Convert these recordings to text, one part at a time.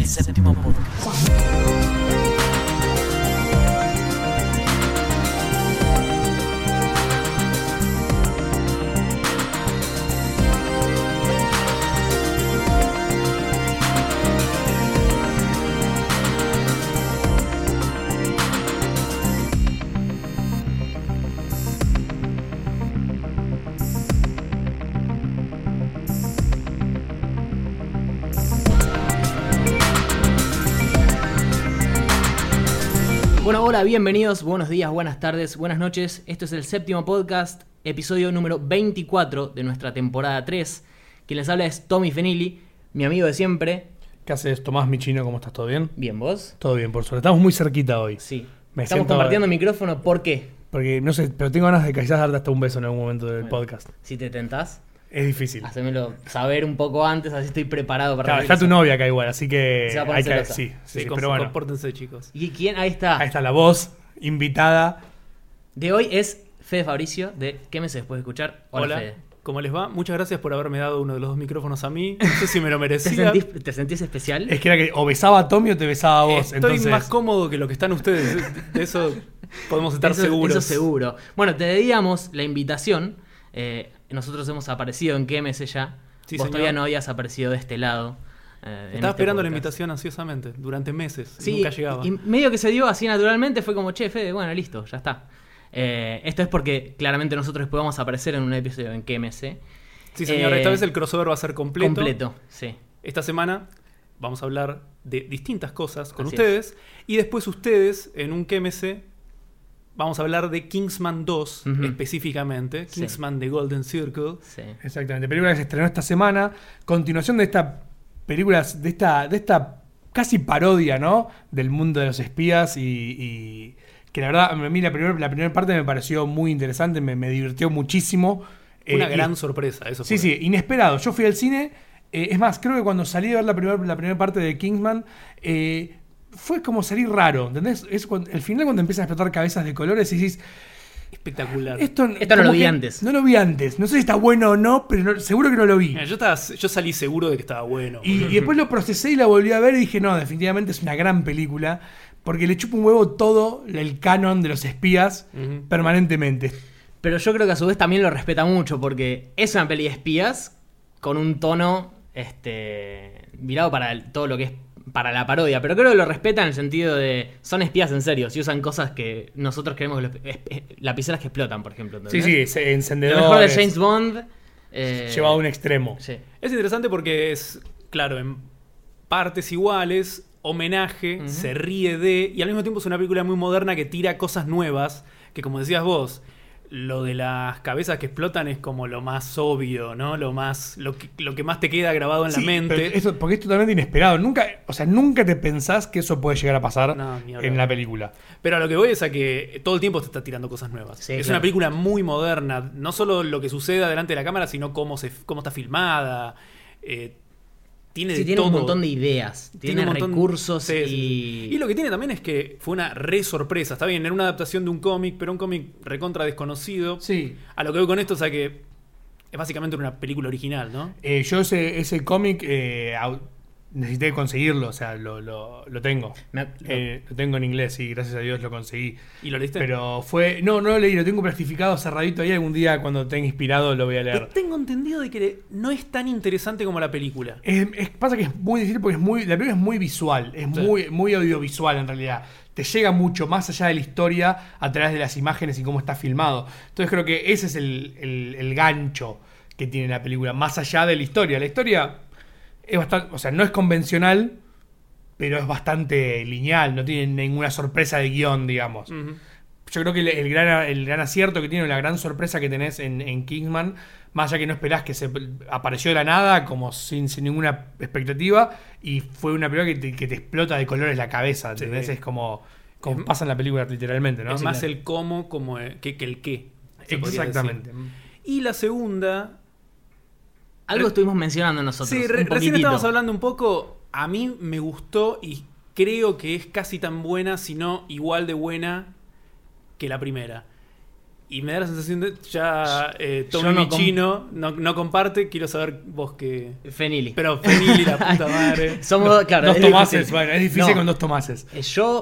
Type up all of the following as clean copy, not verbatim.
Séptimo Podcast. Bueno, hola, bienvenidos, buenos días, buenas tardes, buenas noches. Esto es el Séptimo Podcast, episodio número 24 de nuestra temporada 3. Quien les habla es Tommy Fenili, mi amigo de siempre. ¿Qué haces, Tomás Michino? ¿Cómo estás? ¿Todo bien? Bien, ¿vos? Todo bien, por suerte. Estamos muy cerquita hoy. Sí. Me Estamos siento- compartiendo micrófono, ¿por qué? Porque, no sé, pero tengo ganas de quizás darte hasta un beso en algún momento del podcast. Si te tentás, Es difícil. hacémelo saber un poco antes, así estoy preparado para Claro, recibir está tu eso. novia acá igual, así que Se va a poner hay que... celosa. Sí, pero bueno. Compórtense, chicos. ¿Y quién? Ahí está. Ahí está la voz invitada. De hoy es Fede Fabricio, de ¿Qué meses después de escuchar? Hola, Fede. ¿cómo les va? Muchas gracias por haberme dado uno de los dos micrófonos a mí. No sé si me lo ¿Te merecía. sentís especial? Es que era que o besaba a Tommy o te besaba a vos. Estoy Entonces, más cómodo que lo que están ustedes. De eso podemos estar seguros. Eso seguro. Bueno, te debíamos la invitación. Nosotros hemos aparecido en ¿Qué meses ya? Sí, Vos señor. todavía no habías aparecido de este lado. En Estaba este esperando la podcast. invitación ansiosamente durante meses. Y Sí, nunca llegaba. y medio que se dio así naturalmente. Fue como, che, Fede, bueno, listo, ya está. Esto es porque claramente nosotros después vamos a aparecer en un episodio en KMS. Sí, señor. Esta vez el crossover va a ser completo. Completo, sí. Esta semana vamos a hablar de distintas cosas con Así ustedes. Y después ustedes, en un KMC, vamos a hablar de Kingsman 2 Ujú. específicamente. Sí. Kingsman The Golden Circle. Sí. exactamente. Película que se estrenó esta semana. Continuación de esta película, de esta casi parodia, ¿no? Del mundo de los espías y que la verdad, a mí la primera parte me pareció muy interesante, me divirtió muchísimo. Una Y- gran sorpresa, eso Sí, fue. sí, inesperado. Yo fui al cine. Es más, creo que cuando salí de ver la primera parte de Kingsman, fue como salir raro. ¿Entendés? Es el final cuando empiezan a explotar cabezas de colores y decís, Espectacular. esto no como lo vi que antes. No lo vi antes. No sé si está bueno o no, pero seguro que no lo vi. Mira, yo salí seguro de que estaba bueno. Y después lo procesé y la volví a ver y dije, no, definitivamente es una gran película. Porque le chupa un huevo todo el canon de los espías Ujú. permanentemente. Pero yo creo que a su vez también lo respeta mucho porque es una peli de espías con un tono virado para todo lo que es para la parodia, pero creo que lo respeta en el sentido de son espías en serio, si usan cosas que nosotros creemos lapiceras que explotan, por ejemplo. Sí, ¿entendés? sí, Lo encendedor. mejor de James Bond Llevado a un extremo. sí. Es interesante porque es, claro, en partes iguales, homenaje, Ujú. se ríe de, y al mismo tiempo es una película muy moderna que tira cosas nuevas, que como decías vos, lo de las cabezas que explotan es como lo más obvio, ¿no? Lo que más te queda grabado en Sí, la mente. pero eso, porque es totalmente inesperado. Nunca te pensás que eso puede llegar a pasar No, ni hablar. en la película. Pero a lo que voy es a que todo el tiempo te está tirando cosas nuevas. Sí, es claro. una película muy moderna, no solo lo que sucede delante de la cámara, sino cómo está filmada. Tiene Sí, de tiene todo. un montón de ideas, tiene un montón- recursos Sí, sí, sí. Y lo que tiene también es que fue una re sorpresa. Está bien, era una adaptación de un cómic, pero un cómic recontra desconocido. Sí. A lo que voy con esto es a que es básicamente una película original, ¿no? Yo ese cómic necesité conseguirlo, o sea, lo tengo. Lo tengo en inglés y gracias a Dios lo conseguí. ¿Y lo leíste? Pero no lo leí, lo tengo plastificado, cerradito ahí. Algún día cuando tenga inspirado lo voy a leer. Tengo entendido de que no es tan interesante como la película. Pasa que es muy difícil porque la película es muy visual, es Sí. muy audiovisual en realidad. Te llega mucho más allá de la historia a través de las imágenes y cómo está filmado. Entonces creo que ese es el gancho que tiene la película, más allá de la historia. La historia es bastante, o sea, no es convencional, pero es bastante lineal, no tiene ninguna sorpresa de guión, digamos. Ujú. Yo creo que el gran acierto que tiene, la gran sorpresa que tenés en Kingsman, más allá que no esperás que se apareció de la nada, como sin ninguna expectativa, y fue una película que te explota de colores la cabeza, ¿entendés? Sí. Es como pasa en la película literalmente, ¿no? Es Sí, más el cómo que el qué. se podría Exactamente. decir. Y la segunda... Algo estuvimos mencionando nosotros. Sí, un recién poquitito. estábamos hablando un poco. A mí me gustó y creo que es casi tan buena, si no igual de buena que la primera. Y me da la sensación de ya Yo Tommy no Michino no comparte. Quiero saber vos qué. Fenili. Pero Fenili, la puta madre. Somos, claro, Dos es Tomases, difícil. bueno, es difícil No, con 2 Tomases. Yo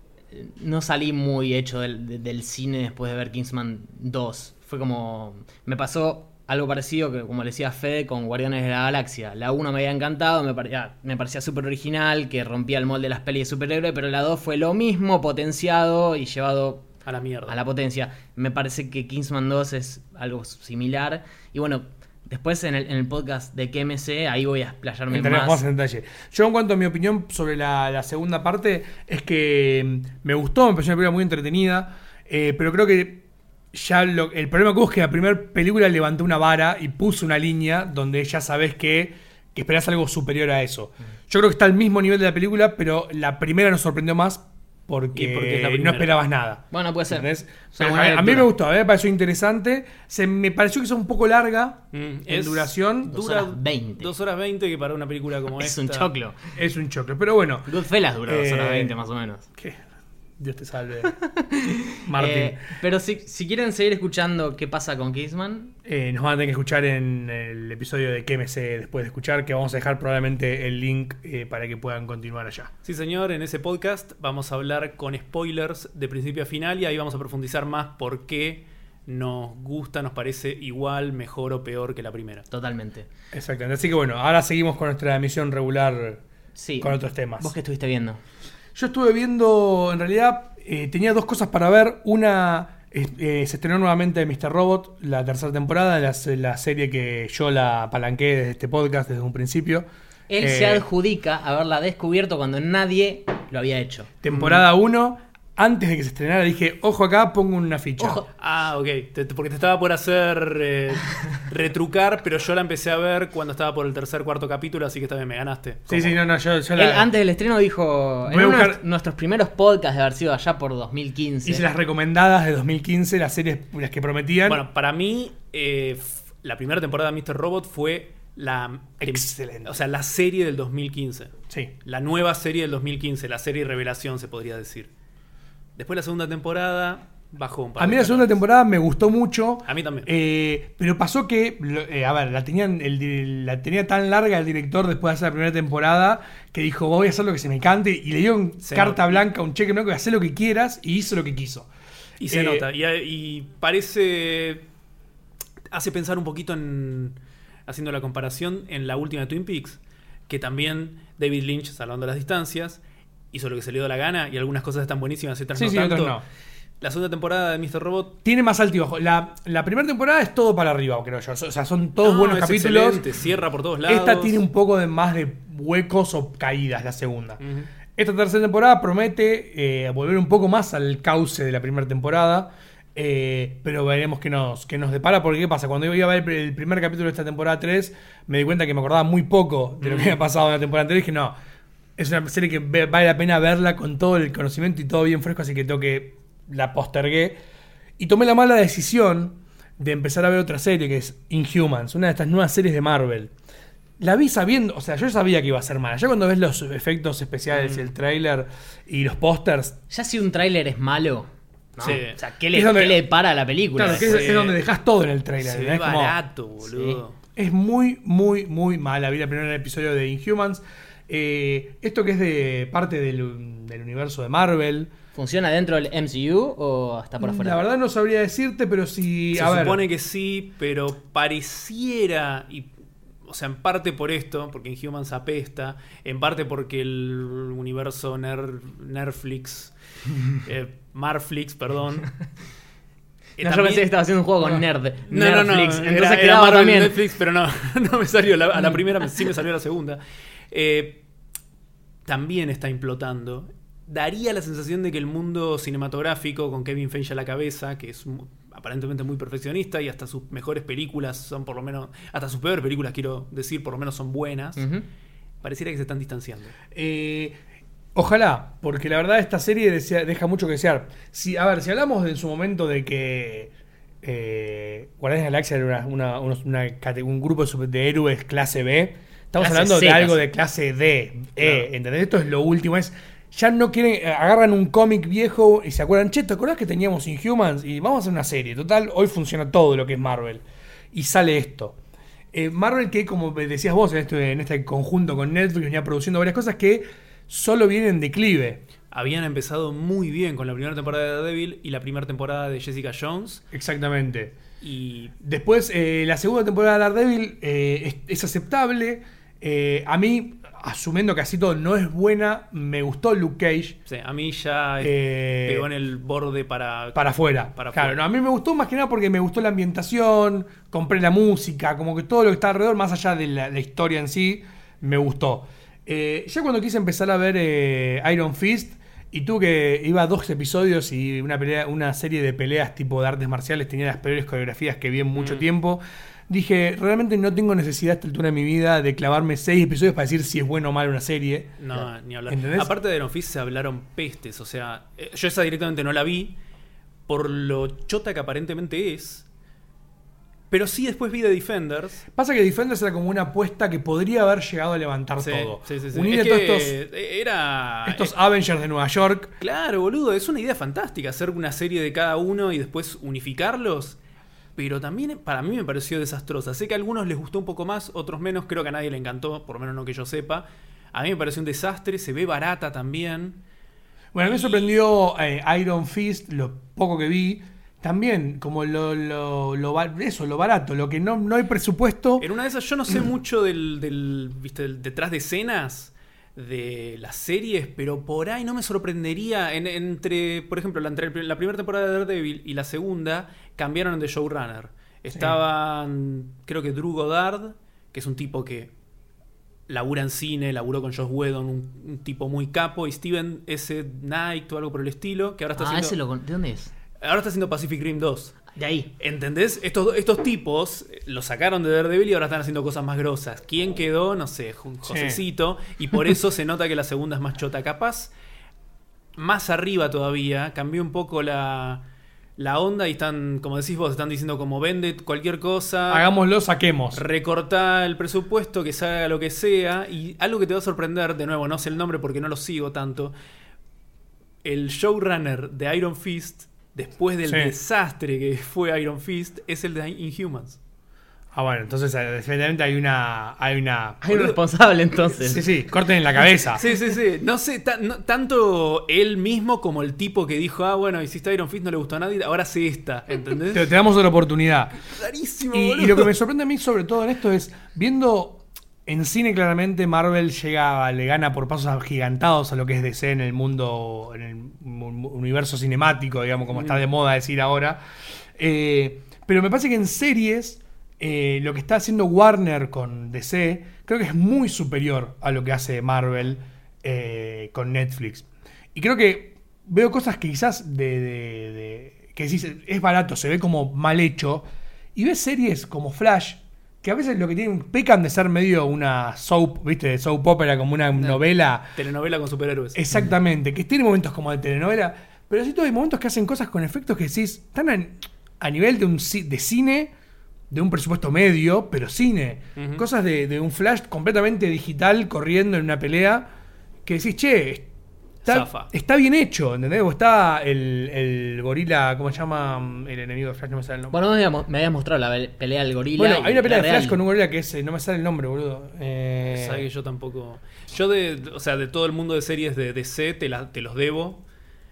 no salí muy hecho del cine después de ver Kingsman 2. Fue como... Me pasó algo parecido que, como le decía Fede, con Guardianes de la Galaxia. La 1 me había encantado, me parecía súper original, que rompía el molde de las pelis de superhéroes, pero la 2 fue lo mismo, potenciado y llevado A la mierda. a la potencia. Me parece que Kingsman 2 es algo similar. Y bueno, después en el podcast de QMC, ahí voy a explayarme Entraremos más. en detalle. Yo, en cuanto a mi opinión sobre la segunda parte, es que me gustó, me pareció una película muy entretenida, pero creo que ya el problema que hubo es que la primera película levantó una vara y puso una línea donde ya sabes que esperás algo superior a eso. Yo creo que está al mismo nivel de la película, pero la primera nos sorprendió más Y porque es la porque no primera. esperabas nada. Bueno, puede ser. ¿Entendés? Es una Pero buena a mí me lectura. gustó, me pareció interesante. Me pareció que es un poco larga en Es- duración. Dos Dura horas 20. 2 horas 20, que para una película como Es esta. un choclo. Es un choclo. Pero bueno, Goodfellas dura 2 horas Eh, 20 más o menos. que Dios te salve, Martín. Pero si quieren seguir escuchando qué pasa con Kingsman, Nos van a tener que escuchar en el episodio de QMC después de escuchar, que vamos a dejar probablemente el link para que puedan continuar allá. Sí, señor, en ese podcast vamos a hablar con spoilers de principio a final y ahí vamos a profundizar más por qué nos gusta, nos parece igual, mejor o peor que la primera. totalmente. Exactamente. Así que bueno, ahora seguimos con nuestra emisión regular Sí. con otros temas. ¿Vos qué estuviste viendo? Yo estuve viendo, en realidad, tenía 2 cosas para ver. Una, se estrenó nuevamente Mr. Robot, la tercera temporada, la serie que yo la apalanqué desde este podcast desde un principio. Él se adjudica haberla descubierto cuando nadie lo había hecho. Temporada 1, antes de que se estrenara dije, ojo acá, pongo una ficha. Ojo. Ah, ok. Porque te estaba por hacer retrucar, pero yo la empecé a ver cuando estaba por el tercer, cuarto capítulo, así que también me ganaste. Sí, sí, no, yo Él la antes del estreno dijo, en Voy a uno de buscar- nuestros primeros podcasts de haber sido allá por 2015. hice las recomendadas de 2015, las series las que prometían. Bueno, para mí, la primera temporada de Mr. Robot fue Excelente. o sea, la serie del 2015. Sí. La nueva serie del 2015, la serie revelación se podría decir. Después la segunda temporada bajó un par A mí de la segunda escalones. temporada me gustó mucho. A mí también. Pero pasó que, a ver, la tenía tan larga el director después de hacer la primera temporada que dijo, voy a hacer lo que se me cante. Y le dio Se carta nota. blanca, un cheque en blanco, hacer lo que quieras. Y hizo lo que quiso. Y se nota. Y parece. Hace pensar un poquito en. Haciendo la comparación en la última de Twin Peaks. Que también David Lynch, salvando las distancias, hizo lo que se le dio la gana. Y algunas cosas están buenísimas y otras Sí, no sí, tanto. otras no. La segunda temporada de Mr. Robot. Tiene más altibajos. La primera temporada es todo para arriba, creo yo. O sea, son todos no, buenos es capítulos. excelente, cierra por todos lados. Esta tiene un poco de más de huecos o caídas, la segunda. Ujú. Esta tercera temporada promete volver un poco más al cauce de la primera temporada. Pero veremos qué nos depara. Porque ¿qué pasa? Cuando yo iba a ver el primer capítulo de esta temporada 3, me di cuenta que me acordaba muy poco de lo que había pasado en la temporada anterior. Y dije, no, es una serie que vale la pena verla con todo el conocimiento y todo bien fresco. Así que tengo que la postergué. Y tomé la mala decisión de empezar a ver otra serie que es Inhumans, una de estas nuevas series de Marvel. La vi sabiendo, o sea, yo sabía que iba a ser mala. Ya cuando ves los efectos especiales, el tráiler y los pósters, Ya si un tráiler es malo, ¿no? Sí. O sea, ¿qué Es le, donde- qué le para a la película? claro, que Sí. es donde dejas todo en el tráiler. Se ¿no? ve Es como- barato, boludo. es muy, muy, muy mala. Vi el primer episodio de Inhumans. Esto que es de parte del universo de Marvel. ¿Funciona dentro del MCU o está por afuera? La verdad no sabría decirte, pero si. Se a ver, supone que sí, pero pareciera, o sea, en parte por esto, porque Inhumans apesta, en parte porque el universo Nerflix, Marflix, perdón. No, yo pensé que estaba haciendo un juego con Nerd. No, Netflix, entonces era quedaba Marvel también. Netflix, pero no, no me salió a la primera, sí me salió a la segunda. También está implotando. Daría la sensación de que el mundo cinematográfico, con Kevin Feige a la cabeza, que es aparentemente muy perfeccionista y hasta sus mejores películas son por lo menos, hasta sus peores películas quiero decir, por lo menos son buenas, Ujú. pareciera que se están distanciando. Ojalá, porque la verdad esta serie deja mucho que desear. Si hablamos en su momento de que Guardianes de la Galaxia era un grupo de héroes clase B, estamos Clase hablando de Z. algo de clase D, E, ¿entendés? Esto es lo último, es ya no quieren, agarran un cómic viejo y se acuerdan, che, ¿te acordás que teníamos Inhumans? Y vamos a hacer una serie. Total, hoy funciona todo lo que es Marvel. Y sale esto. Marvel que, como decías vos, en este conjunto con Netflix, venía produciendo varias cosas que solo vienen en declive. Habían empezado muy bien con la primera temporada de Daredevil y la primera temporada de Jessica Jones. Exactamente. Y después, la segunda temporada de Daredevil es aceptable. A mí, asumiendo que así todo no es buena, me gustó Luke Cage. sí, a mí ya pegó en el borde para afuera. Para claro, afuera. no, a mí me gustó más que nada porque me gustó la ambientación, compré la música, como que todo lo que está alrededor, más allá de la historia en sí, me gustó. Ya cuando quise empezar a ver Iron Fist, y iba a 2 episodios y una serie de peleas tipo de artes marciales, tenía las peores coreografías que vi en mucho tiempo. Dije, realmente no tengo necesidad a esta altura de mi vida de clavarme 6 episodios para decir si es bueno o mal una serie. No, ni hablar. ¿Entendés? Aparte de Iron Fist se hablaron pestes. O sea, yo esa directamente no la vi por lo chota que aparentemente es. Pero sí después vi The Defenders. Pasa que Defenders era como una apuesta que podría haber llegado a levantar todo. Sí. Unir Es a todos que era estos Avengers de Nueva York. Claro, boludo, es una idea fantástica hacer una serie de cada uno y después unificarlos. Pero también para mí me pareció desastrosa. Sé que a algunos les gustó un poco más, otros menos. Creo que a nadie le encantó, por lo menos no que yo sepa. A mí me pareció un desastre, se ve barata también. Bueno, a mí me sorprendió Iron Fist, lo poco que vi. También, como lo barato, lo que no hay presupuesto. En una de esas yo no sé mucho del detrás de escenas de las series, pero por ahí no me sorprendería. Entre, por ejemplo, la primera temporada de Daredevil y la segunda cambiaron de showrunner. Estaban, creo que Drew Goddard, que es un tipo que labura en cine, laburó con Joss Whedon, un tipo muy capo, y Steven S. Knight o algo por el estilo, que ahora está haciendo... ¿De dónde es? Ahora está haciendo Pacific Rim 2. De ahí. ¿Entendés? Estos tipos los sacaron de Daredevil y ahora están haciendo cosas más grosas. ¿Quién quedó? No sé, Josecito. Y por eso se nota que la segunda es más chota. Capaz, más arriba todavía, cambió un poco la onda y están, como decís vos, están diciendo como vende cualquier cosa. Hagámoslo, saquemos. Recortá el presupuesto, que se haga lo que sea. Y algo que te va a sorprender, de nuevo, no sé el nombre porque no lo sigo tanto. El showrunner de Iron Fist, después del desastre que fue Iron Fist, es el de Inhumans. Ah, bueno, entonces definitivamente hay un responsable entonces. Sí, corten en la cabeza. Sí. No sé, tanto él mismo como el tipo que dijo, bueno, hiciste Iron Fist, no le gustó a nadie, ahora hace esta, ¿entendés? Te damos otra oportunidad. Rarísimo, y lo que me sorprende a mí sobre todo en esto es, viendo en cine claramente Marvel le gana por pasos agigantados a lo que es DC en el mundo, en el universo cinemático, digamos, como está de moda decir ahora. Pero me parece que en series, lo que está haciendo Warner con DC, creo que es muy superior a lo que hace Marvel con Netflix. Y creo que veo cosas que quizás que decís, es barato, se ve como mal hecho, y ves series como Flash, que a veces lo que tienen, pecan de ser medio una soap, ¿viste? De soap opera, como una novela. Telenovela con superhéroes. Exactamente, que tiene momentos como de telenovela, pero así todo hay momentos que hacen cosas con efectos que decís, están a nivel de cine, de un presupuesto medio, pero cine. Uh-huh. Cosas de un Flash completamente digital corriendo en una pelea, que decís, che, está bien hecho, ¿entendés? O está el gorila, ¿cómo se llama? El enemigo de Flash, no me sale el nombre. Bueno, me habías mostrado la pelea del gorila. Bueno, hay una pelea de Flash real. con un gorila que no me sale el nombre, boludo. Sabes que yo tampoco. Yo de todo el mundo de series de DC te los debo.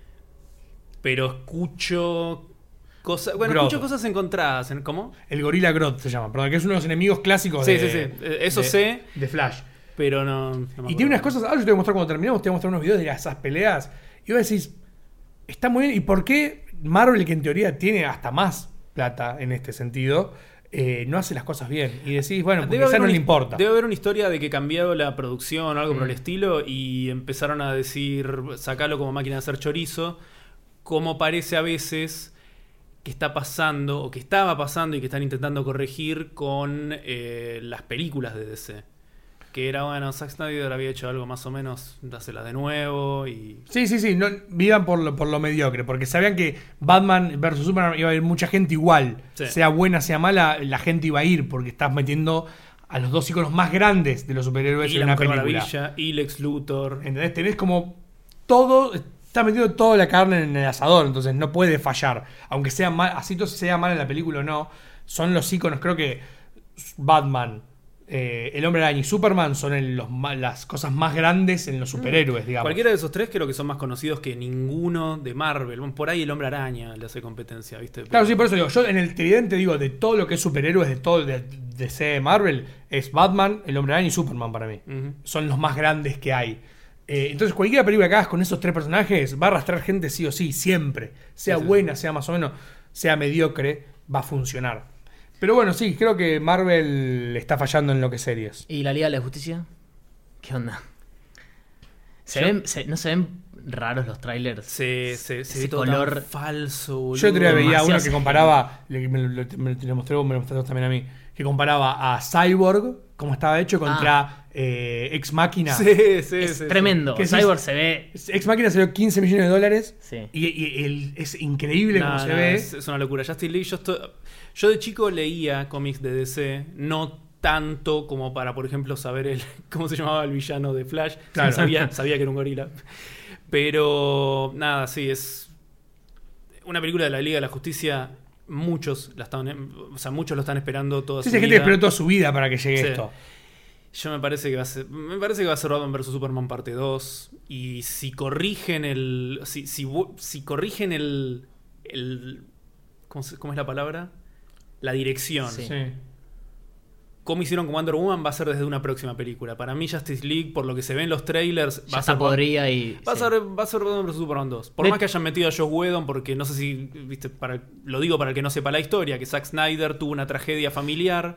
Pero escucho cosas. Bueno, Grodd. escucho cosas encontradas. ¿Cómo? El gorila Grodd se llama, perdón, que es uno de los enemigos clásicos Sí. Eso sé. de Flash. Pero no me Y acuerdo. tiene unas cosas, ahora yo te voy a mostrar cuando terminemos, te voy a mostrar unos videos de esas peleas. Y vos decís, está muy bien. ¿Y por qué Marvel, que en teoría tiene hasta más plata en este sentido, no hace las cosas bien? Y decís, bueno, porque quizás no le importa. Debe haber una historia de que cambió la producción o algo por el estilo y empezaron a decir, sacalo como máquina de hacer chorizo, como parece a veces que está pasando, o que estaba pasando y que están intentando corregir con las películas de DC. Que era, bueno, Zack Snyder había hecho algo más o menos, dásela de nuevo y... Sí, no, vivan por lo mediocre, porque sabían que Batman vs Superman iba a ir mucha gente igual, sea buena, sea mala, la gente iba a ir, porque estás metiendo a los dos íconos más grandes de los superhéroes y en la una Mujer película. Maravilla, y Lex Luthor. ¿Entendés? Tenés como todo, está metiendo toda la carne en el asador, entonces no puede fallar. Aunque sea mal, así todo sea mal en la película o no, son los íconos. Creo que Batman, El Hombre Araña y Superman son las cosas más grandes en los superhéroes, digamos. Cualquiera de esos tres creo que son más conocidos que ninguno de Marvel. Bueno, por ahí El Hombre Araña le hace competencia, ¿viste? Claro, sí, por eso digo, yo en el tridente digo, de todo lo que es superhéroes, de todo de DC de Marvel, es Batman, El Hombre Araña y Superman para mí. Ujú. Son los más grandes que hay. Entonces cualquier película que hagas con esos tres personajes va a arrastrar gente sí o sí, siempre. Sea Sí. buena, sea más o menos, sea mediocre, va a funcionar. Pero bueno, sí, creo que Marvel está fallando en lo que es series. ¿Y la Liga de la Justicia? ¿Qué onda? ¿No se ven raros los trailers? Se Ese ve todo color- tan falso, boludo. Yo otro día veía demasiado uno que serio. comparaba, me lo mostró, me lo mostró también a mí, que comparaba a Cyborg, como estaba hecho, contra Ex Machina. Sí, sí, Es sí, tremendo. Que sí, Cyborg se ve... Ex Machina salió 15 millones de dólares Sí. y es increíble No, como se no, ve. es una locura. Justin Lee, yo de chico leía cómics de DC, no tanto como para, por ejemplo, saber cómo se llamaba el villano de Flash. Claro. Sabía que era un gorila. Pero nada, sí, es una película de la Liga de la Justicia. Muchos muchos lo están esperando toda Sí, su hay gente vida. que esperó toda su vida para que llegue Sí. esto. Yo me parece que va a ser Batman vs Superman parte 2. Y si corrigen si corrigen ¿cómo es la palabra? La dirección. Sí. Sí. Como hicieron con Wonder Woman va a ser desde una próxima película. Para mí Justice League, por lo que se ve en los trailers, Ya está podrida y... Va a sí. ser Batman vs Superman 2. Por De- más que hayan metido a Joss Whedon, porque no sé si, viste, lo digo para el que no sepa la historia, que Zack Snyder tuvo una tragedia familiar,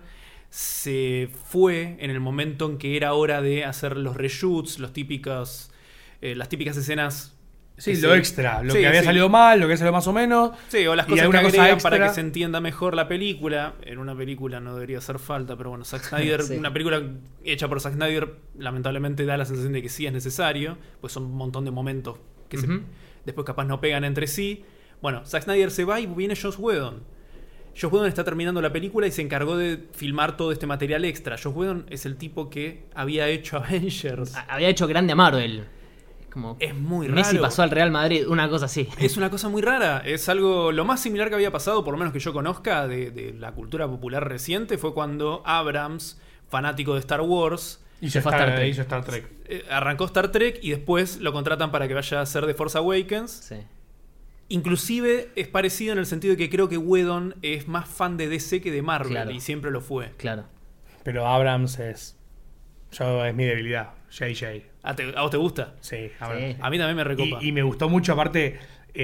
se fue en el momento en que era hora de hacer los reshoots, las típicas escenas. Sí, que lo extra, lo Sí, que había sí. salido mal, lo que salió más o menos. Sí, o las Y cosas que alguna cosa agregan extra. para que se entienda mejor la película. En una película no debería hacer falta, pero bueno, Zack Snyder, Sí. una película hecha por Zack Snyder, lamentablemente da la sensación de que sí es necesario, pues son un montón de momentos que Ujú. después capaz no pegan entre sí. Bueno, Zack Snyder se va y viene Joss Whedon. Joss Whedon está terminando la película y se encargó de filmar todo este material extra. Joss Whedon es el tipo que había hecho Avengers. Había hecho grande a Marvel. Como Es muy Messi raro. pasó al Real Madrid, una cosa así. Es una cosa muy rara. Es algo. Lo más similar que había pasado, por lo menos que yo conozca, de la cultura popular reciente, fue cuando Abrams, fanático de Star Wars, Hizo fue a Star Trek. Star Trek. arrancó Star Trek y después lo contratan para que vaya a hacer The Force Awakens. Sí. Inclusive es parecido en el sentido de que creo que Whedon es más fan de DC que de Marvel, Claro. y siempre lo fue. Claro. Pero Abrams es mi debilidad. JJ. ¿A vos te gusta? Sí, Abrams. Sí. A mí también me recopa. Y me gustó mucho, aparte,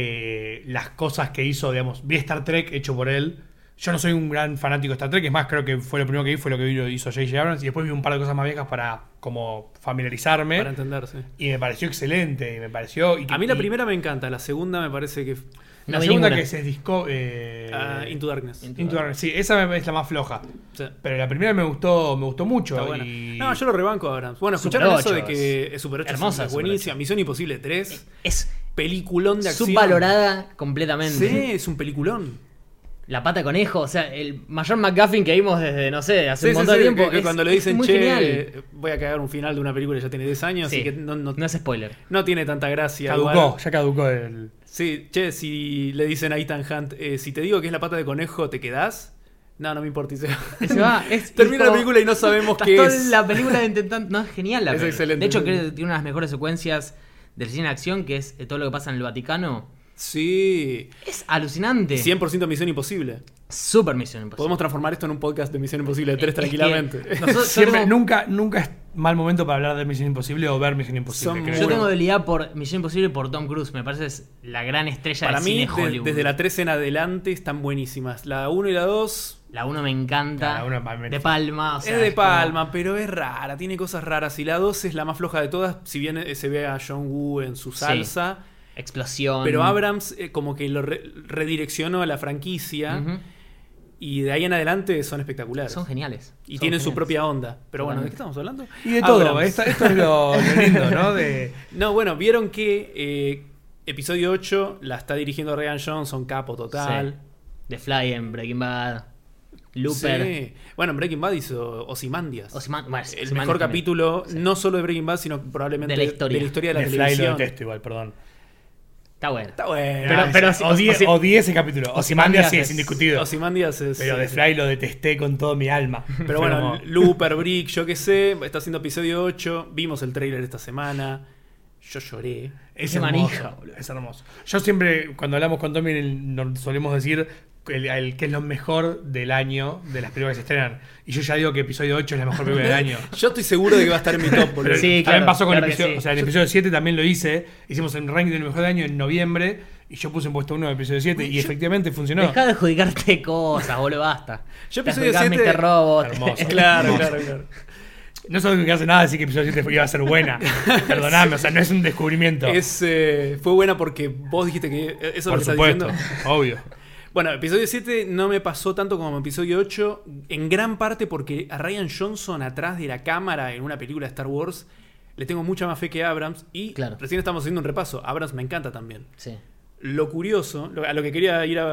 las cosas que hizo, digamos. Vi Star Trek hecho por él. Yo no soy un gran fanático de Star Trek, es más, creo que fue lo primero que vi, fue lo que hizo J.J. Abrams. Y después vi un par de cosas más viejas para como familiarizarme. Para entenderse. Y me pareció excelente. Y me pareció. A mí la primera me encanta, la segunda me parece que. La vi segunda ninguna. que se disco. Into Darkness. Into Darkness. Sí, esa es la más floja. Sí. Pero la primera me gustó mucho. Está buena. Y... No, yo lo rebanco a Abrams. Bueno, Super escucharon eso 8 de que es Super 8 hermosa es Super buenísima. Misión Imposible 3, Es peliculón de acción. subvalorada completamente. Sí, es un peliculón. La pata de conejo, o sea, el mayor McGuffin que vimos desde, no sé, hace Sí, un montón sí, de sí, tiempo. que es- cuando le es dicen, muy che, genial. voy a cagar un final de una película que ya tiene 10 años, Sí. así que no es spoiler. tiene tanta gracia. Caducó, igual. ya caducó el. Sí, che, si le dicen a Ethan Hunt, si te digo que es la pata de conejo, ¿te quedás? No, no me importa. Y se va. Se va, Termina la como- película y no sabemos Estás qué toda es. la película intentando. No, es genial la Es peli. excelente. De hecho, creo que tiene una de las mejores secuencias del cine de acción, que es todo lo que pasa en el Vaticano. Sí. Es alucinante. 100% Misión Imposible. Super Misión Imposible. Podemos transformar esto en un podcast de Misión Imposible 3 Es que tranquilamente. nosotros- Siempre, yo tengo- nunca es mal momento para hablar de Misión Imposible o ver Misión Imposible. Son creo. Yo Bueno. tengo debilidad por Misión Imposible por Tom Cruise. Me parece es la gran estrella Para del mí, cine Hollywood. desde la 3 en adelante están buenísimas. La 1 y la 2 La 1 me encanta. La 1 para mí- de Palma. O sea, es de como- Palma, pero es rara, tiene cosas raras. Y la 2 es la más floja de todas, si bien se ve a John Woo en su salsa. Explosión. Pero Abrams como que lo redireccionó a la franquicia. Ujú. Y de ahí en adelante son espectaculares. Son geniales. Y Son tienen su geniales. propia onda. Pero bueno, ¿de qué Totalmente. estamos hablando? Y de todo, Abrams. esto es lo lindo, ¿no? De, No, bueno, vieron que episodio 8 la está dirigiendo Ryan Johnson, capo total. Sí. The Fly en Breaking Bad. Looper. Sí. Bueno, en Breaking Bad hizo Ozymandias. Bueno, el Ozymandias mejor también. capítulo, Sí. no solo de Breaking Bad, sino probablemente De la historia. de la De Fly lo televisión. detesto igual, perdón. Está bueno. Está bueno. Pero odié ese capítulo. Ozymandias sí es es- indiscutido. Ozymandias es... Pero de Fly lo detesté con todo mi alma. Pero Fue bueno, como- Looper, Brick, yo qué sé, está haciendo episodio 8, vimos el tráiler esta semana, yo lloré. es Qué hermoso, manija, boludo. es hermoso. Yo siempre, cuando hablamos con Tommy, nos solemos decir el que es lo mejor del año de las películas que se estrenan. Y yo ya digo que episodio 8 es la mejor película del año. Yo estoy seguro de que va a estar en mi top, boludo. Pero Sí, también claro, pasó con claro el que episodio, sí. o sea, el episodio 7 también lo hice. Hicimos el ranking del mejor del año en noviembre y yo puse en puesto 1 el episodio 7 y efectivamente funcionó. Dejá de adjudicarte cosas, boludo, basta. Yo Te episodio adjudicás 7 Mr. Robot. Hermoso. Claro, Hermoso. claro. No sabía que hace nada decir que el episodio 7 iba a ser buena. Perdoname, o sea, no es un descubrimiento. Fue buena porque vos dijiste que eso es lo Por que estás supuesto, diciendo. obvio. Bueno, episodio 7 no me pasó tanto como episodio 8, en gran parte porque a Rian Johnson atrás de la cámara en una película de Star Wars le tengo mucha más fe que a Abrams y Claro. recién estamos haciendo un repaso. Abrams me encanta también. Sí. Lo curioso, a lo que quería ir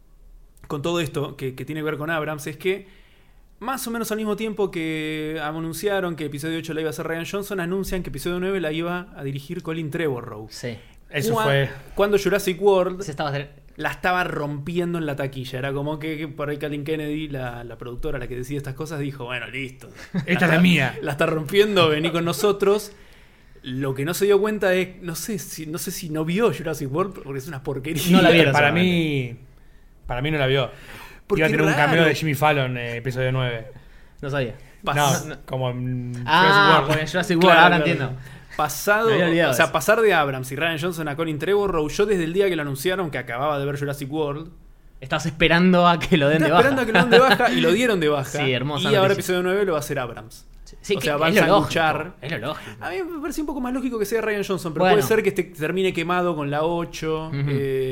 con todo esto que tiene que ver con Abrams es que más o menos al mismo tiempo que anunciaron que episodio 8 la iba a hacer Rian Johnson, anuncian que episodio 9 la iba a dirigir Colin Trevorrow. Sí. Eso fue. Cuando Jurassic World Se estaba la estaba rompiendo en la taquilla. Era como que por ahí Kathleen Kennedy, la productora, la que decide estas cosas, dijo, bueno, listo. Esta es la mía. La está rompiendo, vení con nosotros. Lo que no se dio cuenta es, no sé si no vio Jurassic World, porque es una porquería. No la vieron. Para mí no la vio. Porque Iba a tener un raro. cameo de Jimmy Fallon episodio 9. No sabía. No, como en Ah, Jurassic porque World. Jurassic World, Claro, ahora claro. entiendo. Pasado, Me había olvidado o sea, eso. pasar de Abrams y Rian Johnson a Colin Trevorrow, yo desde el día que lo anunciaron, que acababa de ver Jurassic World, Estabas esperando a que lo den de estaba baja. esperando a que lo den de baja y lo dieron de baja. Sí, hermosa Y ahora noticia. episodio 9 lo va a hacer Abrams. Sí, o que sea, van es a lo luchar. lógico. Es lo lógico. A mí me parece un poco más lógico que sea Rian Johnson, pero Bueno. puede ser que termine quemado con la 8. Ujú.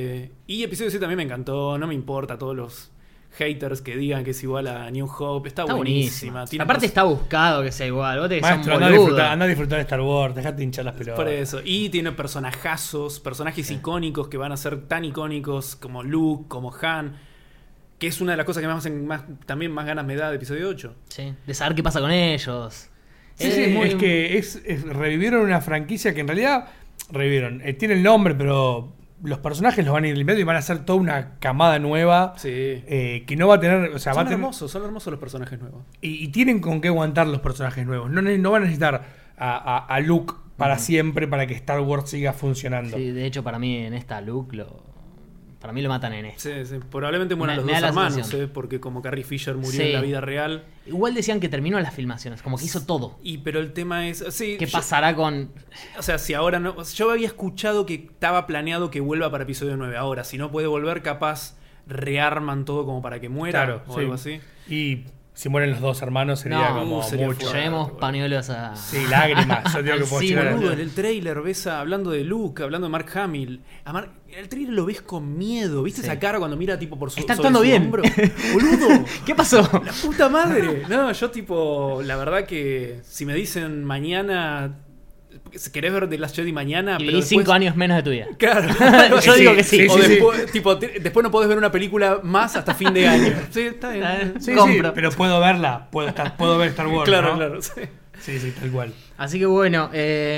Y episodio 7 también me encantó, no me importa todos los haters que digan que es igual a New Hope. Está buenísima. Tiene Aparte cosas- está buscado que sea igual. Vos te que sos Maestro, un anda boludo. a disfrutar de Star Wars, dejate hinchar las pelotas. Por eso. Y tiene personajes icónicos que van a ser tan icónicos como Luke, como Han. Que es una de las cosas que también más ganas me da de episodio 8. Sí, de saber qué pasa con ellos. Sí, sí, muy- es que revivieron una franquicia que en realidad revivieron. Tiene el nombre, pero los personajes los van a ir limpiando y van a ser toda una camada nueva. Sí. Que no va a tener. O sea, va a tener, Son hermosos los personajes nuevos. y tienen con qué aguantar los personajes nuevos. No van a necesitar a Luke para siempre para que Star Wars siga funcionando. Sí, de hecho, para mí en esta Luke para mí lo matan en esto. Sí, sí. Probablemente mueran Me los da dos la hermanos, sensación. porque como Carrie Fisher murió Sí. en la vida real. Igual decían que terminó las filmaciones, como que hizo todo. Pero el tema es. Sí, ¿Qué pasará con...? O sea, si ahora no. Yo había escuchado que estaba planeado que vuelva para episodio 9. Ahora, si no puede volver, capaz rearman todo como para que muera Claro, o sí. algo así. Y si mueren los dos hermanos sería No, como sería mucho. fuerte. Llevemos boludo. pañuelos a... Sí, lágrimas. Yo digo que Al puedo cine, llegar a- Boludo, en el trailer ves hablando de Luke, hablando de Mark Hamill. El trailer lo ves con miedo. ¿Viste Sí. esa cara cuando mira tipo por su Está sobre actuando su bien. hombro? Boludo. ¿Qué pasó? La puta madre. No, yo tipo, la verdad que si me dicen mañana, ¿querés ver The Last Jedi mañana? Y Pero viví 5 después- años menos de tu vida. Claro. Yo digo que sí. sí, O sí, después, tipo, después no podés ver una película más hasta fin de año. Sí, está bien. Sí, Compro. sí, pero puedo verla. Puedo ver Star Wars. Claro, ¿no? claro. Sí. Sí, sí, tal cual. Así que bueno,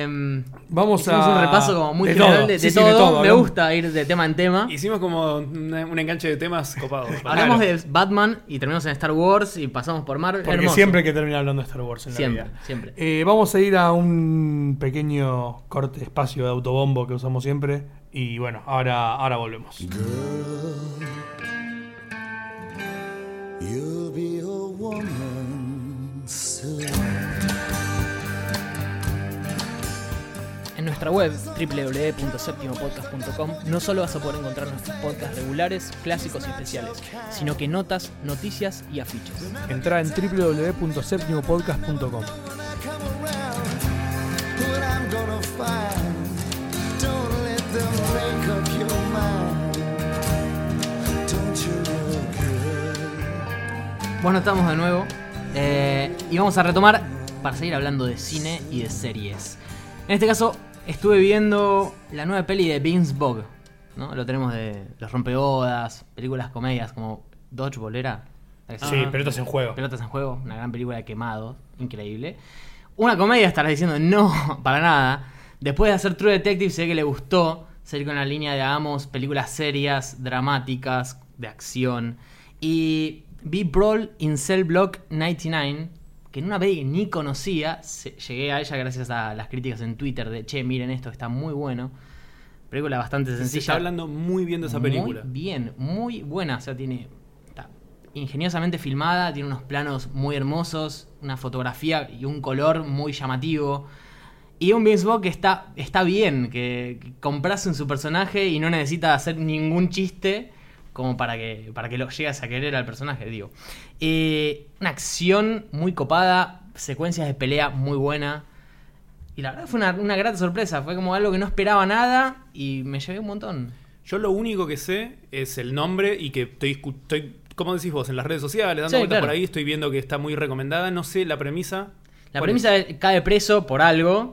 Vamos hicimos a. un repaso como muy de general todo. de Sí, sí, todo. Me hablamos- gusta ir de tema en tema. Hicimos como un enganche de temas copados. Hablamos Claro. de Batman y terminamos en Star Wars y pasamos por Marvel. Porque Hermoso. siempre hay que terminar hablando de Star Wars en Siempre, la vida. siempre. Vamos a ir a un pequeño corte espacio de autobombo que usamos siempre. Y bueno, ahora volvemos. You'll be a woman soon. En nuestra web www.septimopodcast.com no solo vas a poder encontrar nuestros podcasts regulares, clásicos y especiales, sino que notas, noticias y afiches. Entra en www.septimopodcast.com. Come around, what I'm gonna find. Don't let them make up your mind. Don't you look good? Bueno, estamos de nuevo y vamos a retomar para seguir hablando de cine y de series. En este caso, estuve viendo la nueva peli de Vince Vaughn, ¿no? Lo tenemos de Los Rompeodas, películas comedias como Dodgeball, ¿era? Sí, Pelotas en Juego. Pelotas en Juego, una gran película de quemado, increíble. Una comedia, estarás diciendo, no, para nada. Después de hacer True Detective, sé que le gustó seguir con la línea de hagamos películas serias, dramáticas, de acción. Y vi Brawl in Cell Block 99, que en una peli que ni conocía, llegué a ella gracias a las críticas en Twitter de, che, miren esto, está muy bueno. Película bastante sencilla. Se está hablando muy bien de esa película. Muy bien, muy buena. O sea, está ingeniosamente filmada, tiene unos planos muy hermosos, una fotografía y un color muy llamativo. Y un Vince Vaughn que está bien, que compras en su personaje y no necesita hacer ningún chiste como para que lo llegues a querer al personaje, digo. Una acción muy copada, secuencias de pelea muy buena. Y la verdad fue una grata sorpresa. Fue como algo que no esperaba nada y me llevé un montón. Yo lo único que sé es el nombre y que estoy como decís vos, en las redes sociales, dando vueltas por ahí, estoy viendo que está muy recomendada. No sé la premisa. La premisa es cae preso por algo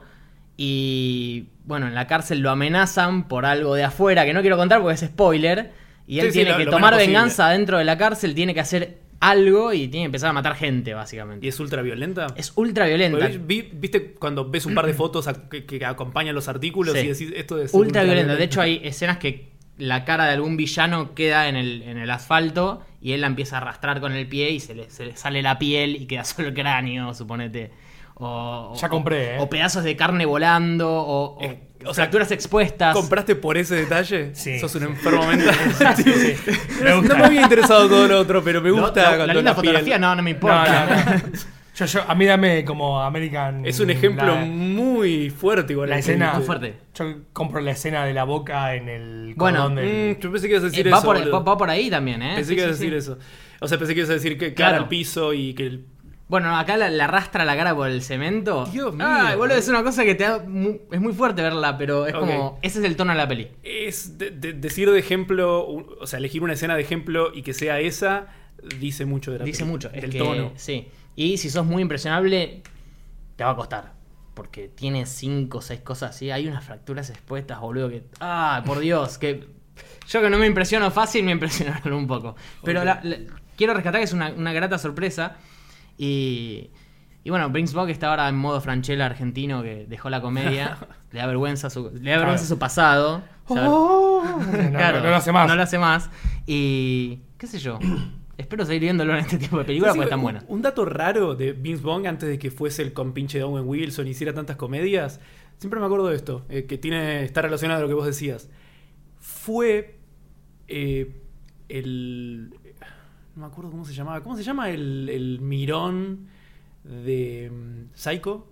y, bueno, en la cárcel lo amenazan por algo de afuera que no quiero contar porque es spoiler. Y él tiene que tomar venganza dentro de la cárcel, tiene que hacer algo y tiene que empezar a matar gente, básicamente. ¿Y es ultra violenta? Es ultra violenta. ¿Viste cuando ves un par de fotos que acompañan los artículos y decís esto es ultra violenta? De hecho, hay escenas que la cara de algún villano queda en el asfalto y él la empieza a arrastrar con el pie y se le sale la piel y queda solo el cráneo, suponete. Ya compré, o pedazos de carne volando, o fracturas expuestas. ¿Compraste por ese detalle? Sí. Sos un enfermo mental. Sí. Me gusta. No me había interesado todo lo otro, pero me gusta la linda fotografía no me importa. No. A mí dame como American. Es un ejemplo muy fuerte igual. La escena muy fuerte. Yo compro la escena de la boca en el bueno, yo pensé que ibas a decir va eso. Va por ahí también, Pensé que ibas a decir eso. O sea, pensé que ibas a decir que cara al piso y que bueno, acá la arrastra la cara por el cemento. Dios mío. Boludo, es una cosa que es muy fuerte verla, pero es como... Ese es el tono de la peli. Es decir de ejemplo, o sea, elegir una escena de ejemplo y que sea esa, dice mucho de la Dice peli, mucho. del tono. Sí. Y si sos muy impresionable, te va a costar. Porque tiene 5 o 6 cosas así. Hay unas fracturas expuestas, boludo, que... por Dios, que... Yo que no me impresiono fácil, me impresionaron un poco. Pero quiero rescatar que es una grata sorpresa. Y bueno, Vince Vaughn está ahora en modo Franchella argentino, que dejó la comedia. Le da vergüenza su pasado. Claro, no lo hace más. No lo hace más. Y qué sé yo. Espero seguir viéndolo en este tipo de películas porque están buenas. Un dato raro de Vince Vaughn antes de que fuese el compinche de Owen Wilson y hiciera tantas comedias. Siempre me acuerdo de esto, que está relacionado a lo que vos decías. Fue no me acuerdo cómo se llamaba. ¿Cómo se llama el mirón de Psycho?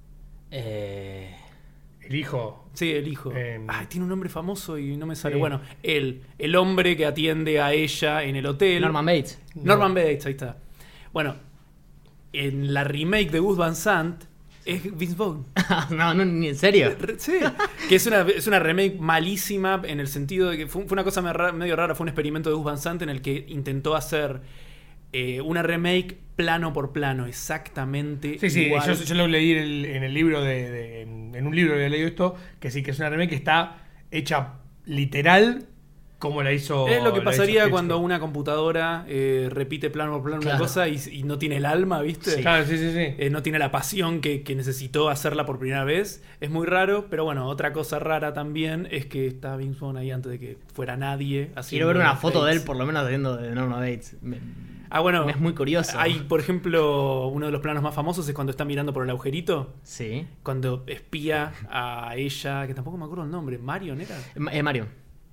El hijo. Sí, el hijo. Tiene un nombre famoso y no me sale. Sí. Bueno, el hombre que atiende a ella en el hotel. Norman Bates. Norman Bates, ahí está. Bueno, en la remake de Gus Van Sant es Vince Vaughn. No, ¿ni en serio? Sí. Que es una remake malísima en el sentido de que fue una cosa medio rara. Fue un experimento de Gus Van Sant en el que intentó hacer una remake plano por plano, exactamente igual. Yo lo leí en el libro en un libro había leído esto, que sí, que es una remake que está hecha literal como la hizo. Es lo que pasaría cuando una computadora repite plano por plano una cosa y no tiene el alma, ¿viste? Sí. Claro, sí. No tiene la pasión que necesitó hacerla por primera vez. Es muy raro, pero bueno, otra cosa rara también es que está Vince Vaughn ahí antes de que fuera nadie. Quiero ver una foto de él por lo menos haciendo de Norman Bates. Bueno, es muy curioso. Hay, por ejemplo, uno de los planos más famosos es cuando está mirando por el agujerito. Sí. Cuando espía a ella, que tampoco me acuerdo el nombre. ¿Marion era? Marion.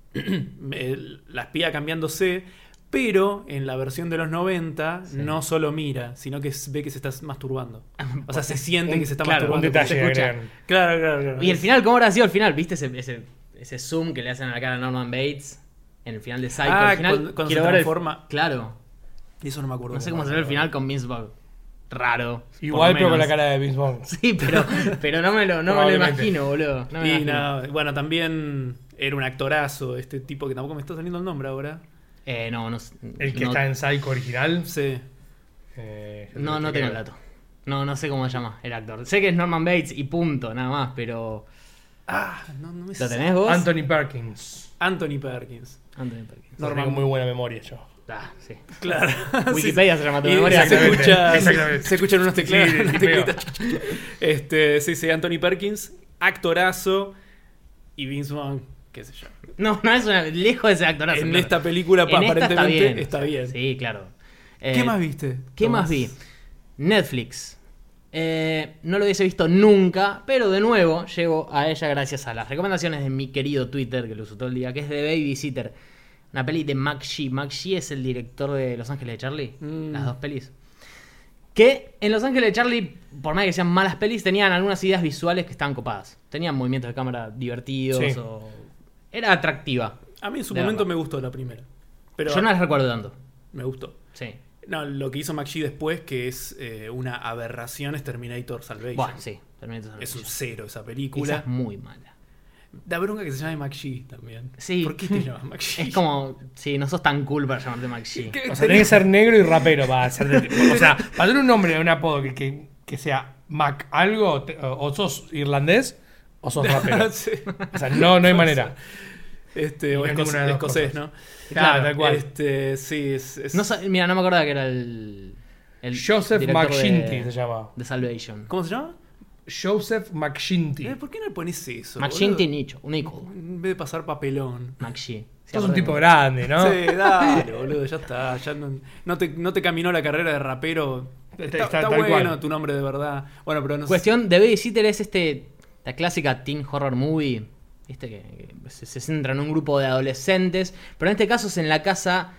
La espía cambiándose, pero en la versión de los 90 no solo mira, sino que ve que se está masturbando. O sea, se siente que se está masturbando. Un detalle, se escucha. Claro. Y el final, ¿cómo habrá sido el final? ¿Viste ese zoom que le hacen a la cara a Norman Bates en el final de Psycho? El final, cuando se transforma. Claro. Eso no me acuerdo. No sé cómo será el final con Vince Vaughn. Raro. Igual, pero con la cara de Vince Vaughn. Sí, pero no me lo imagino, boludo. Bueno, también era un actorazo este tipo que tampoco me está saliendo el nombre ahora. No. ¿El que está en Psycho original? Sí. No tengo el dato. No sé cómo se llama el actor. Sé que es Norman Bates y punto, nada más, pero... no me ¿Lo tenés vos? Anthony Perkins. Anthony Perkins. Tengo muy buena memoria yo. Sí. Claro. Wikipedia se llama tu Y memoria. Exactamente. se escuchan unos teclados. Sí, unas tipeo. teclitas. Sí, Anthony Perkins, actorazo. Y Vince Vaughn, qué sé yo. No es lejos de ser actorazo. En claro. esta película, En esta aparentemente, está bien. Sí, claro. ¿Qué más viste? ¿Qué Tomás? más vi? Netflix. No lo hubiese visto nunca, pero de nuevo llego a ella gracias a las recomendaciones de mi querido Twitter, que lo uso todo el día, que es de Babysitter. Una peli de Mac Shee. Mac Shee es el director de Los Ángeles de Charlie. Las dos pelis. Que en Los Ángeles de Charlie, por más que sean malas pelis, tenían algunas ideas visuales que estaban copadas. Tenían movimientos de cámara divertidos. Sí. Era atractiva. A mí en su De momento verdad. me gustó la primera. Pero Yo no las recuerdo tanto. me gustó. Sí. No, lo que hizo McShee después, que es una aberración, es Terminator Salvation. Bueno, sí. Terminator Es un Salvation. cero esa Esa película. es muy mala. Da bronca que se llame McShee también. Sí. ¿Por qué te llamas McShee? Es como, sí, no sos tan cool para llamarte McShee. O sea, tenés que ser negro y rapero para ser o sea, para tener un nombre, un apodo que sea Mac algo, o sos irlandés o sos rapero. Sí. O sea, no hay manera. O No hay ninguna de las escocés, cosas. ¿no? Claro, tal cual. Sí, es... No, mira, no me acordaba que era el Joseph director McShinty se llama. de Salvation. ¿Cómo se llama? Joseph McShinty. ¿Por qué no le pones eso? McShinty boludo? Nicho, un Nico. En vez de pasar papelón. McShee. Sos un tipo grande, ¿no? Sí, dale, boludo, ya está. Ya no te caminó la carrera de rapero. Está tal bueno cual. tu nombre de verdad. Bueno, pero no sé. Cuestión de Babysitter es la clásica teen horror movie, ¿viste? Que se centra en un grupo de adolescentes, pero en este caso es en la casa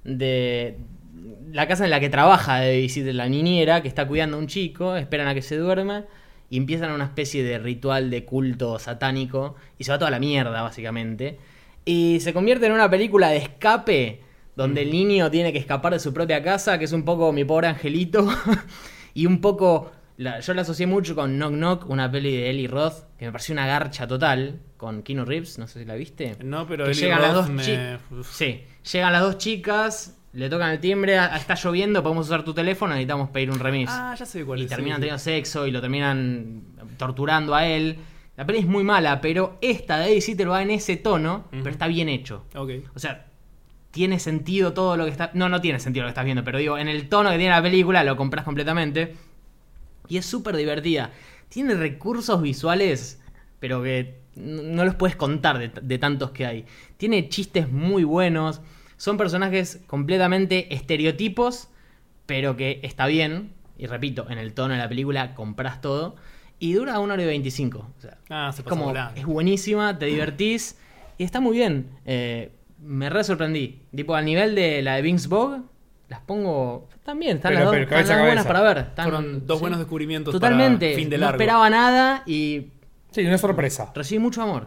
en la que trabaja de Babysitter la niñera, que está cuidando a un chico, esperan a que se duerma y empiezan una especie de ritual de culto satánico y se va toda la mierda, básicamente. Y se convierte en una película de escape donde el niño tiene que escapar de su propia casa, que es un poco Mi Pobre Angelito, y un poco... yo la asocié mucho con Knock Knock, una peli de Eli Roth, que me pareció una garcha total, con Keanu Reeves, no sé si la viste. No, pero Que Eli llegan las Roth dos Sí, llegan las dos chicas, le tocan el timbre, está lloviendo, podemos usar tu teléfono, necesitamos pedir un remix. Ah, ya sé cuál Y es. terminan sí. teniendo sexo y lo terminan torturando a él. La peli es muy mala, pero esta de Babysitter va en ese tono, pero está bien hecho. Ok. O sea, tiene sentido todo lo que está... No tiene sentido lo que estás viendo, pero digo, en el tono que tiene la película lo compras completamente. Y es súper divertida. Tiene recursos visuales, pero que no los puedes contar de tantos que hay. Tiene chistes muy buenos. Son personajes completamente estereotipos, pero que está bien. Y repito, en el tono de la película compras todo. Y dura 1 hora y 25. O sea, Se es pasa como, volando. es buenísima, te divertís. Y está muy bien. Me re sorprendí. Tipo, al nivel de la de Vince Vogue, las pongo... También, están Pero las dos, cabeza están a las buenas cabeza. para ver. Fueron dos buenos descubrimientos Totalmente. para fin de No largo. esperaba nada y Sí, una sorpresa. recibí mucho amor.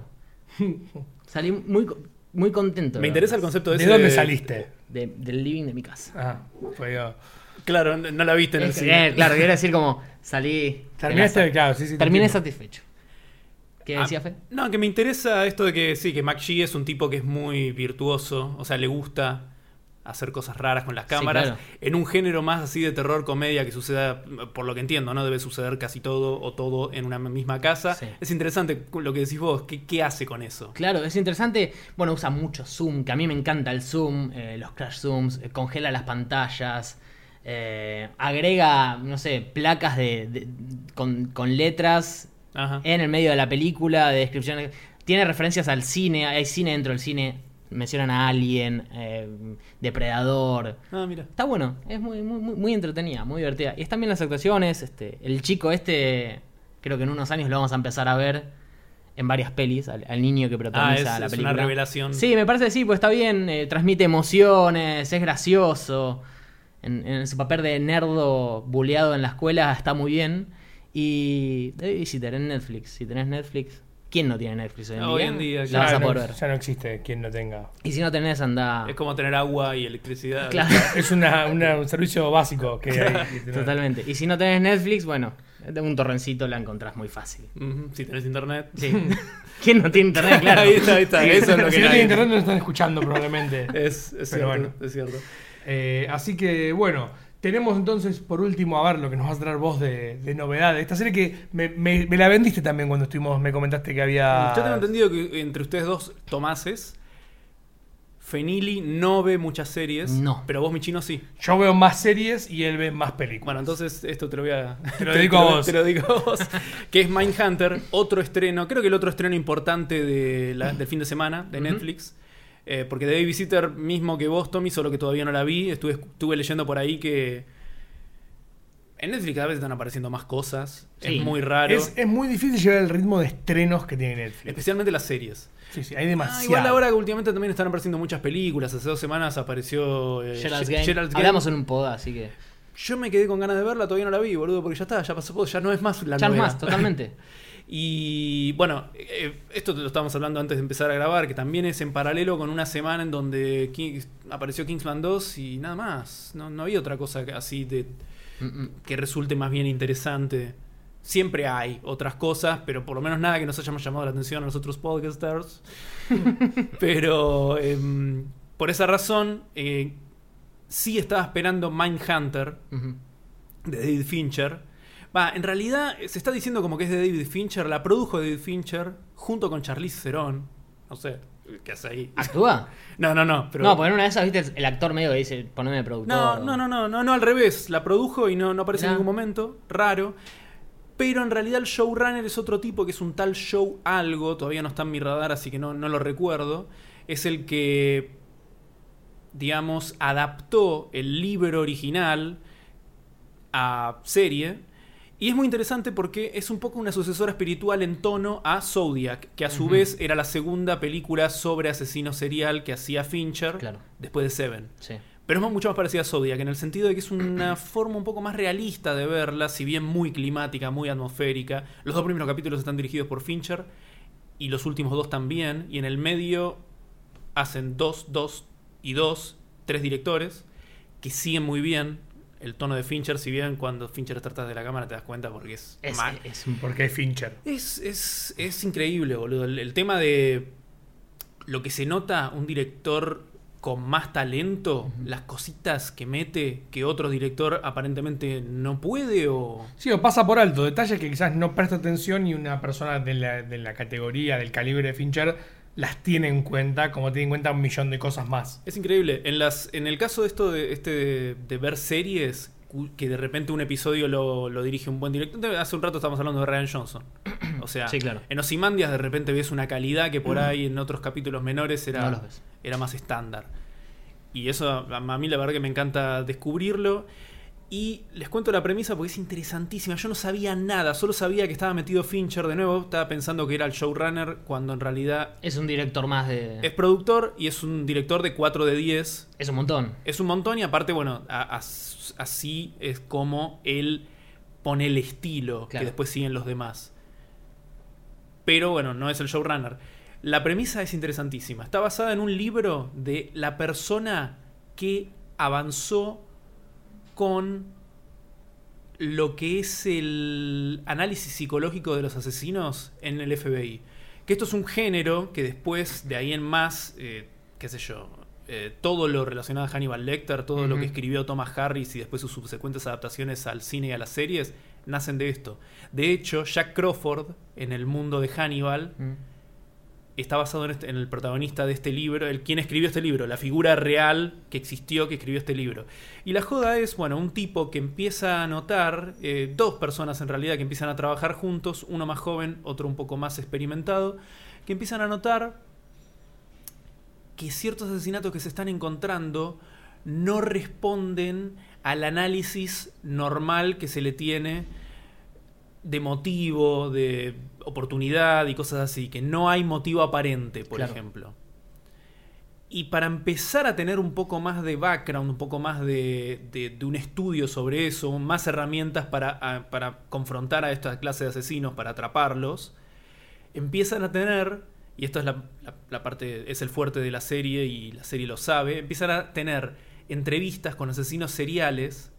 Salí muy contento. Me interesa el concepto ¿De ese dónde saliste? Del living de mi casa. Ah, fue yo. Claro, no la viste en el cine. Claro, quería decir como salí... Terminaste, claro, sí, sí. Terminé te entiendo. satisfecho. ¿Qué decía Fe? No, que me interesa esto de que sí, que McShee es un tipo que es muy virtuoso, o sea, le gusta hacer cosas raras con las Sí, cámaras, claro. en un género más así de terror, comedia, que suceda, por lo que entiendo, ¿no? Debe suceder casi todo o todo en una misma casa. Sí. Es interesante lo que decís vos, ¿qué hace con eso? Claro, es interesante. Bueno, usa mucho zoom, que a mí me encanta el zoom, los crash zooms, congela las pantallas, agrega, no sé, placas con letras Ajá. en el medio de la película, de descripciones. Tiene referencias al cine, hay cine dentro del cine. Mencionan a Alien, Depredador. Ah, mira. Está bueno, es muy entretenida, muy divertida. Y están bien las actuaciones. El chico creo que en unos años lo vamos a empezar a ver en varias pelis, al niño que protagoniza la es película. una revelación. Sí, me parece que sí, pues está bien, transmite emociones, es gracioso. En su papel de nerdo buleado en la escuela está muy bien. Y The Babysitter en Netflix, si tenés Netflix, ¿quién no tiene Netflix hoy en día? Hoy en día, La vas a no, poder ver. ya no existe quien no tenga. Y si no tenés, anda... Es como tener agua y electricidad. Claro. Es un servicio básico que hay. que tener. Totalmente. Y si no tenés Netflix, bueno, un torrencito la encontrás muy fácil. Ujú, si tenés internet. Sí. ¿Quién no tiene internet? Claro. Ahí está. Eso es lo que Si no hay. tiene internet no lo están escuchando probablemente. Es Pero cierto, bueno. es cierto. Así que bueno, tenemos entonces por último a ver lo que nos vas a traer vos de novedad de esta serie que me la vendiste también cuando estuvimos, me comentaste que había... Yo tengo entendido que entre ustedes dos Tomases, Fenili no ve muchas series, No. pero vos, Michino, sí. Yo veo más series y él ve más películas. Bueno, entonces esto te lo voy a... Te lo dedico a vos. Te lo digo a vos. Que es Mindhunter, otro estreno, creo que el otro estreno importante del fin de semana de Netflix. Porque The Babysitter, mismo que vos, Tommy, solo que todavía no la vi. Estuve leyendo por ahí que en Netflix cada vez están apareciendo más cosas. Sí. Es muy raro. Es muy difícil llevar el ritmo de estrenos que tiene Netflix. Especialmente las series. Sí, hay demasiado. Igual ahora que últimamente también están apareciendo muchas películas. Hace 2 semanas apareció Gerald's Game. Gerald's Game. Hablamos en un pod, así que. Yo me quedé con ganas de verla, todavía no la vi, boludo, porque ya está, ya pasó, ya no es más la Ya no nueva. más, totalmente. Y bueno, esto te lo estábamos hablando antes de empezar a grabar, que también es en paralelo con una semana en donde apareció Kingsman 2 y nada más. No había otra cosa así que resulte más bien interesante. Siempre hay otras cosas, pero por lo menos nada que nos hayamos llamado la atención a nosotros podcasters. Pero por esa razón, sí estaba esperando Mindhunter de David Fincher. En realidad se está diciendo como que es de David Fincher, la produjo David Fincher junto con Charlize Theron. No sé, ¿qué hace ahí? ¿Actúa? No. Pero... No, porque en una de esas, viste, el actor medio que dice, poneme productor. No, al revés. La produjo y no aparece en ningún momento. Raro. Pero en realidad el showrunner es otro tipo, que es un tal Joe algo, todavía no está en mi radar, así que no lo recuerdo. Es el que, digamos, adaptó el libro original a serie. Y es muy interesante porque es un poco una sucesora espiritual en tono a Zodiac, que a su vez era la segunda película sobre asesino serial que hacía Fincher, Claro. después de Seven. Sí. Pero es mucho más parecida a Zodiac, en el sentido de que es una forma un poco más realista de verla, si bien muy climática, muy atmosférica. Los 2 primeros capítulos están dirigidos por Fincher, y los últimos 2 también, y en el medio hacen 2 y 2, 3 directores, que siguen muy bien el tono de Fincher, si bien cuando Fincher está atrás de la cámara te das cuenta porque es Porque es Fincher. es increíble, boludo. El tema de lo que se nota un director con más talento, las cositas que mete que otro director aparentemente no puede o... Sí, o pasa por alto, detalles que quizás no presta atención y una persona de la categoría, del calibre de Fincher, las tiene en cuenta, como tiene en cuenta un millón de cosas más. Es increíble. En el caso de esto de ver series, que de repente un episodio lo dirige un buen director. Hace un rato estábamos hablando de Ryan Johnson. O sea, Sí, claro. en Ozymandias de repente ves una calidad que por ahí en otros capítulos menores No los ves. era más estándar. Y eso a mí la verdad que me encanta descubrirlo. Y les cuento la premisa porque es interesantísima. Yo no sabía nada, solo sabía que estaba metido Fincher de nuevo. Estaba pensando que era el showrunner cuando en realidad Es un director más de. es productor y es un director de 4 de 10. Es un montón. Es un montón y aparte, bueno, así es como él pone el estilo Claro. que después siguen los demás. Pero bueno, no es el showrunner. La premisa es interesantísima. Está basada en un libro de la persona que avanzó con lo que es el análisis psicológico de los asesinos en el FBI. Que esto es un género que después, de ahí en más, qué sé yo, todo lo relacionado a Hannibal Lecter, todo lo que escribió Thomas Harris y después sus subsecuentes adaptaciones al cine y a las series, nacen de esto. De hecho, Jack Crawford, en el mundo de Hannibal, está basado en el protagonista de este libro, quien escribió este libro, la figura real que existió que escribió este libro. Y la joda es, bueno, un tipo que empieza a notar, 2 personas en realidad que empiezan a trabajar juntos, uno más joven, otro un poco más experimentado, que empiezan a notar que ciertos asesinatos que se están encontrando no responden al análisis normal que se le tiene de motivo, de oportunidad y cosas así, que no hay motivo aparente, por Claro. ejemplo. Y para empezar a tener un poco más de background, un poco más de un estudio sobre eso, más herramientas para confrontar a esta clase de asesinos, para atraparlos, empiezan a tener, y esto es la parte, es el fuerte de la serie y la serie lo sabe, empiezan a tener entrevistas con asesinos seriales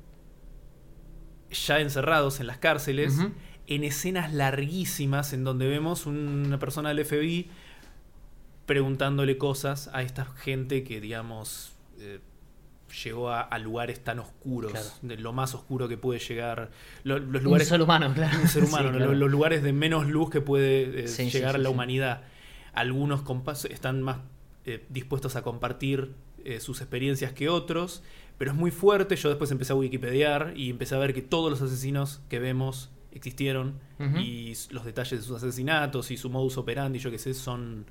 ya encerrados en las cárceles, en escenas larguísimas en donde vemos una persona del FBI preguntándole cosas a esta gente que, digamos, llegó a lugares tan oscuros, Claro. de lo más oscuro que puede llegar, los Un lugares, ser humano, claro. un ser humano, Sí, claro. los lugares de menos luz que puede Sí, llegar sí, la sí. humanidad. Algunos están más dispuestos a compartir sus experiencias que otros, pero es muy fuerte. Yo después empecé a wikipediar y empecé a ver que todos los asesinos que vemos existieron, y los detalles de sus asesinatos y su modus operandi, yo qué sé, son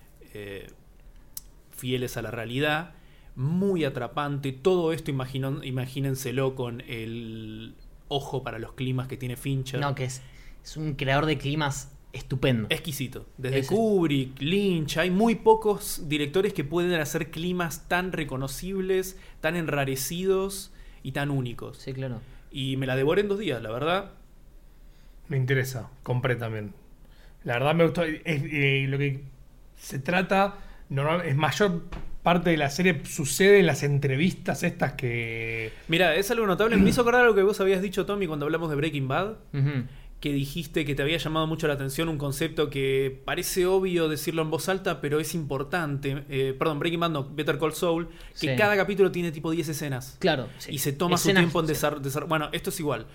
fieles a la realidad. Muy atrapante. Todo esto imagínenselo con el ojo para los climas que tiene Fincher. No, que es un creador de climas estupendo. Exquisito. Desde Kubrick, Lynch, hay muy pocos directores que pueden hacer climas tan reconocibles, tan enrarecidos y tan únicos. Sí, claro. Y me la devoré en 2 días, la verdad. Me interesa, compré también. La verdad me gustó. Lo que se trata, es mayor parte de la serie sucede en las entrevistas estas que... Mira, es algo notable. Me hizo acordar algo que vos habías dicho, Tommy, cuando hablamos de Breaking Bad. Ujú. Que dijiste que te había llamado mucho la atención un concepto que parece obvio decirlo en voz alta, pero es importante. Breaking Bad no, Better Call Saul, que Sí. cada capítulo tiene tipo 10 escenas. Claro. Sí. Y se toma su Escenas, tiempo en sí. desarrollar. Bueno, esto es igual.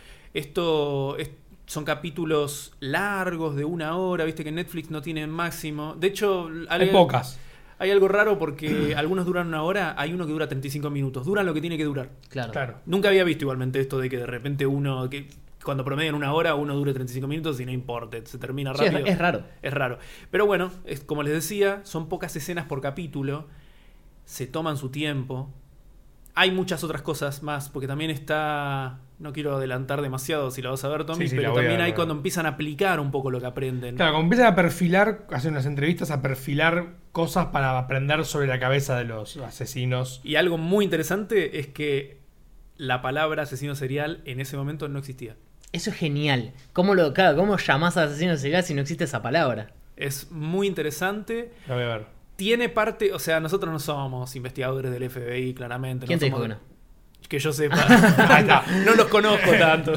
Son capítulos largos de 1 hora, viste que Netflix no tiene máximo. De hecho, Hay pocas. hay algo raro porque algunos duran 1 hora, hay uno que dura 35 minutos. Duran lo que tiene que durar. Claro. Nunca había visto igualmente esto de que de repente cuando promedian 1 hora, uno dure 35 minutos y no importa, se termina Sí, rápido. es raro. Es raro. Pero bueno, como les decía, son pocas escenas por capítulo. Se toman su tiempo. Hay muchas otras cosas más, porque también está... No quiero adelantar demasiado si la vas a ver, Tommy, Sí, la pero voy a también ver. hay cuando empiezan a aplicar un poco lo que aprenden. Claro, cuando empiezan a perfilar, hacen unas entrevistas a perfilar cosas para aprender sobre la cabeza de los asesinos. Y algo muy interesante es que la palabra asesino serial en ese momento no existía. Eso es genial. ¿Cómo llamás a asesino serial si no existe esa palabra? Es muy interesante. La voy a ver. Tiene parte, o sea, nosotros no somos investigadores del FBI, claramente. ¿Quién no te dijo somos- que no? Que yo sepa. Ahí está. No los conozco tanto.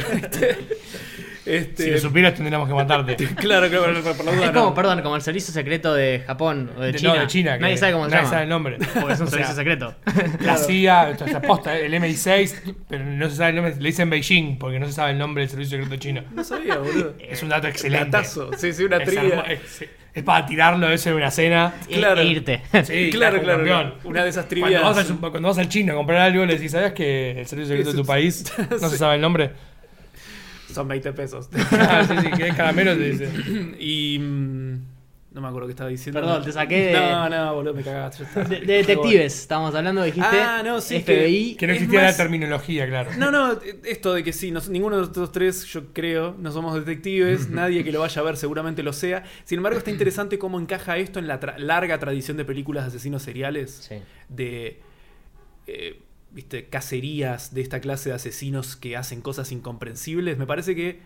Si lo supieras tendríamos que matarte. Claro, por la duda Es no. como el servicio secreto de Japón o de China. No, de China. Nadie que sabe cómo se nadie llama. sabe el nombre. Porque es un O sea, servicio secreto. La CIA, o sea, posta, el MI6, pero no se sabe el nombre. Le dicen Beijing porque no se sabe el nombre del servicio secreto chino. No sabía, boludo. Es un dato excelente. Datazo. Sí, una Es trivia. es para tirarlo eso en una cena. Claro. E irte. Sí, Claro. campeón. Una de esas trivias. Cuando vas al chino a comprar algo, le decís, ¿sabías que el servicio secreto de tu país no se sabe el nombre? Son 20 pesos. Sí, que es caramelo, te dice. Y. No me acuerdo qué estaba diciendo. Perdón, te saqué de- No, boludo, me cagaste. Ya está. De detectives, estábamos hablando, dijiste. Ah, no, sí, FBI. Que no Es existía más- la terminología, claro. No, esto de que sí, ninguno de nosotros tres, yo creo, no somos detectives, nadie que lo vaya a ver seguramente lo sea. Sin embargo, está interesante cómo encaja esto en la larga tradición de películas de asesinos seriales, Sí. de ¿viste? Cacerías de esta clase de asesinos que hacen cosas incomprensibles. Me parece que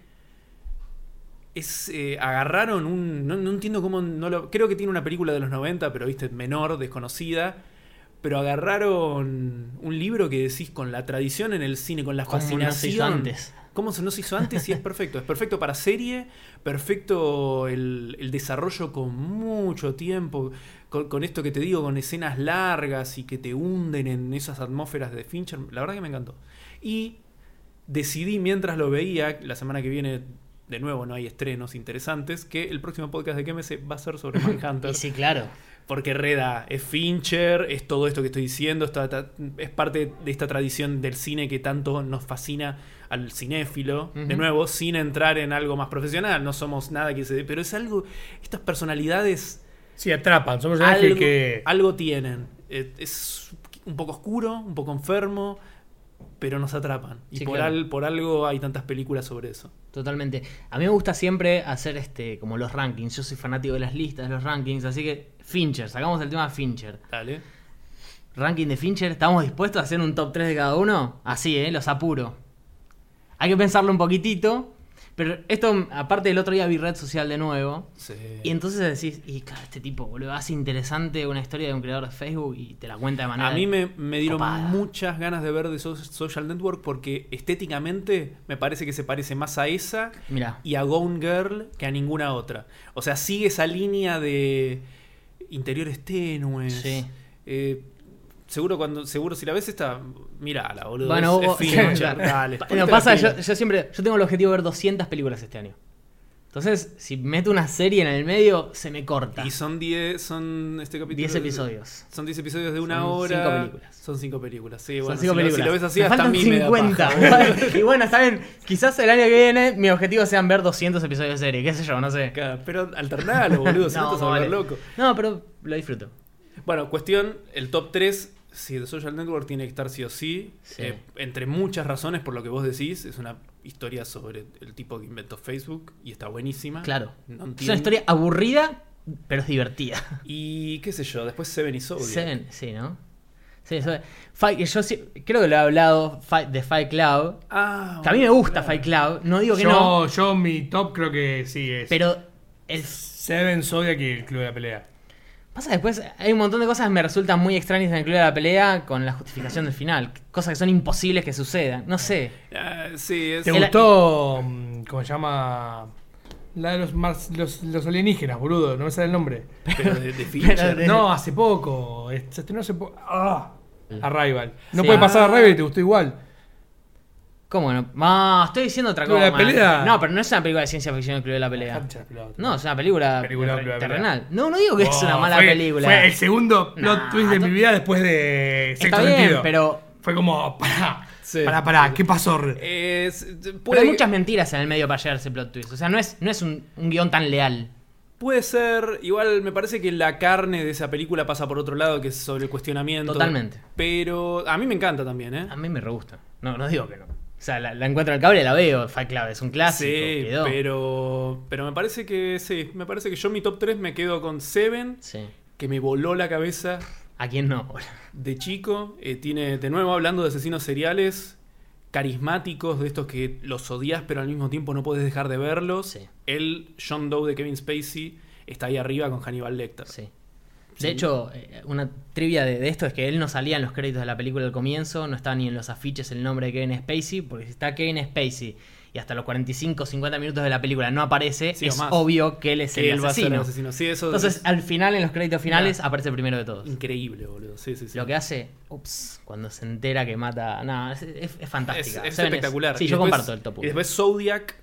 agarraron no entiendo cómo creo que tiene una película de los 90, pero viste, menor, desconocida. Pero agarraron un libro que decís con la tradición en el cine, con la ¿Cómo no se hizo fascinación. antes? ¿Cómo no se hizo antes? Y es perfecto. Es perfecto para serie, perfecto el desarrollo con mucho tiempo, con esto que te digo, con escenas largas y que te hunden en esas atmósferas de Fincher. La verdad que me encantó. Y decidí mientras lo veía, la semana que viene, de nuevo, no hay estrenos interesantes, que el próximo podcast de QMS va a ser sobre Manhunter. Y sí, claro. Porque Reda es Fincher, es todo esto que estoy diciendo, es parte de esta tradición del cine que tanto nos fascina al cinéfilo. Ujú. De nuevo, sin entrar en algo más profesional, no somos nada que se... Pero es algo... Estas personalidades Sí, atrapan. Son personajes que... algo tienen. Es un poco oscuro, un poco enfermo, pero nos atrapan. Y Sí, por, claro. por algo hay tantas películas sobre eso. Totalmente. A mí me gusta siempre hacer como los rankings. Yo soy fanático de las listas, de los rankings. Así que Fincher, sacamos el tema Fincher. Dale. Ranking de Fincher, ¿estamos dispuestos a hacer un top 3 de cada uno? Así, los apuro. Hay que pensarlo un poquitito. Pero esto, aparte del otro día vi Red Social de nuevo. Sí. Y entonces decís, y claro, este tipo, boludo, hace interesante una historia de un creador de Facebook y te la cuenta de manera... A mí me dieron copada. muchas ganas de ver de Social Network porque estéticamente me parece que se parece más a esa Mirá. y a Gone Girl que a ninguna otra. O sea, sigue esa línea de interiores tenues. Sí. Seguro si la ves esta, mirala, boludo. Bueno, es vos- Fincher, claro. dale. Lo Ponete pasa, la pila. yo tengo el objetivo de ver 200 películas este año. Entonces, si meto una serie en el medio, se me corta. Y son 10, este capítulo 10 episodios. Son 10 episodios de una Son hora. 5 películas. Son 5 películas, sí, Son bueno. 5 películas. Si lo ves así, Me hasta a faltan mí me da 50. paja. Y bueno, saben, quizás el año que viene mi objetivo sean ver 200 episodios de serie, qué sé yo, no sé. Pero alternalo, boludo, si no te vas a volver vale. loco. No, pero lo disfruto. Bueno, cuestión, el top 3, si The Social Network tiene que estar sí o sí, Sí. entre muchas razones por lo que vos decís, es una historia sobre el tipo que inventó Facebook y está buenísima. Claro. No Es entiendo. una historia aburrida, pero es divertida. Y qué sé yo, después Seven y Zodiac. Seven, sí, ¿no? Sí, yo creo que lo he hablado de Fight Club. Ah, Que a mí me gusta claro. Fight Club, no digo que no, Yo mi top creo que sí es pero el Seven, Zodiac y el Club de la Pelea. pasa después, hay un montón de cosas que me resultan muy extrañas en el Club de la Pelea con la justificación del final. Cosas que son imposibles que sucedan. No sé. Sí, es... ¿Te El- gustó, cómo se llama? La de los alienígenas, boludo, no me sale el nombre. Pero de Fincher. Pero de- No, hace poco. Se estrenó hace poco. Arrival. No Sí. puede pasar Arrival y te gustó igual. ¿Cómo no? No, estoy diciendo otra Club cosa. de la Pelea. No, pero no es una película de ciencia ficción el Club de la Pelea. No, es una película, Película Club de la Pelea. terrenal. No digo que es una mala fue, película. Fue el segundo plot Nah, twist de mi vida después de Está Sexto bien, Sentido. pero Fue como, pará, Sí. pará, ¿qué pasó? Pero hay muchas mentiras en el medio para llegar a ese plot twist. O sea, no es un guión tan leal. Puede ser, igual me parece que la carne de esa película pasa por otro lado, que es sobre el cuestionamiento. Totalmente. Pero a mí me encanta también, ¿eh? A mí me re gusta. No digo que no. O sea, la encuentro en el cable y la veo. Fight Club es un clásico. Sí, Quedó. pero me parece que sí, me parece que yo mi top 3 me quedo con Seven, Sí. que me voló la cabeza ¿A quién no? de chico. Tiene, de nuevo, hablando de asesinos seriales, carismáticos, de estos que los odias pero al mismo tiempo no puedes dejar de verlos. Sí. El John Doe de Kevin Spacey está ahí arriba con Hannibal Lecter. Sí. Sí. De hecho, una trivia de esto es que él no salía en los créditos de la película al comienzo, no estaba ni en los afiches el nombre de Kevin Spacey, porque si está Kevin Spacey y hasta los 45 50 minutos de la película no aparece, Sí, o es más. obvio que él es Que el él va a ser el asesino. asesino. Sí, eso Entonces, es al final, en los créditos finales, aparece primero de todos. increíble, boludo. Sí, sí, sí. Lo que hace, cuando se entera que mata. No, es fantástica. Es Seven espectacular. Sí, Y yo después- comparto el top 1. Y después Zodiac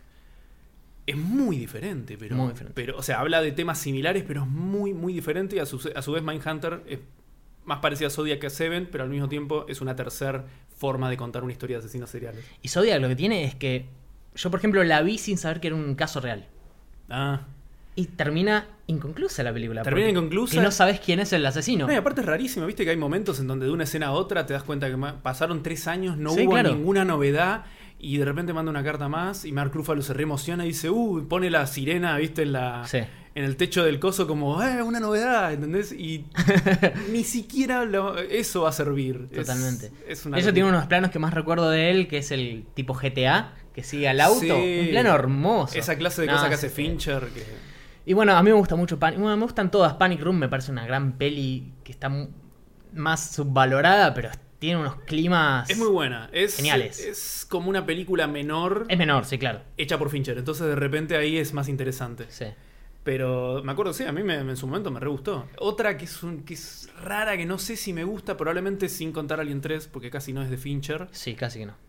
es muy diferente, pero, Muy diferente. pero o sea, habla de temas similares, pero es muy, muy diferente. Y a su vez Mindhunter es más parecida a Zodiac que a Seven, pero al mismo tiempo es una tercera forma de contar una historia de asesinos seriales. Y Zodiac lo que tiene es que yo, por ejemplo, la vi sin saber que era un caso real. Ah. Y termina inconclusa la película. Termina porque- inconclusa. Y no sabes quién es el asesino. No, y aparte es rarísimo, viste que hay momentos en donde de una escena a otra te das cuenta que pasaron 3 años, no Sí, hubo claro. ninguna novedad, y de repente manda una carta más y Mark Ruffalo se reemociona y dice, pone la sirena, viste, Sí. en el techo del coso como, una novedad, ¿entendés? Y ni siquiera eso va a servir. Totalmente. Es una Eso locura. tiene unos planos que más recuerdo de él, que es el tipo GTA, que sigue al auto. Sí. Un plano hermoso. Esa clase de No, cosas que sí, hace sí. Fincher. Que... Y bueno, a mí me gusta mucho Bueno, me gustan todas. Panic Room me parece una gran peli que está más subvalorada, pero tiene unos climas... Es muy buena. Geniales. Es como una película menor Es menor, sí, claro. hecha por Fincher. Entonces de repente ahí es más interesante. Sí. Pero me acuerdo, sí, a mí en su momento me re gustó. Otra que es rara, que no sé si me gusta, probablemente sin contar Alien 3, porque casi no es de Fincher. Sí, casi que no.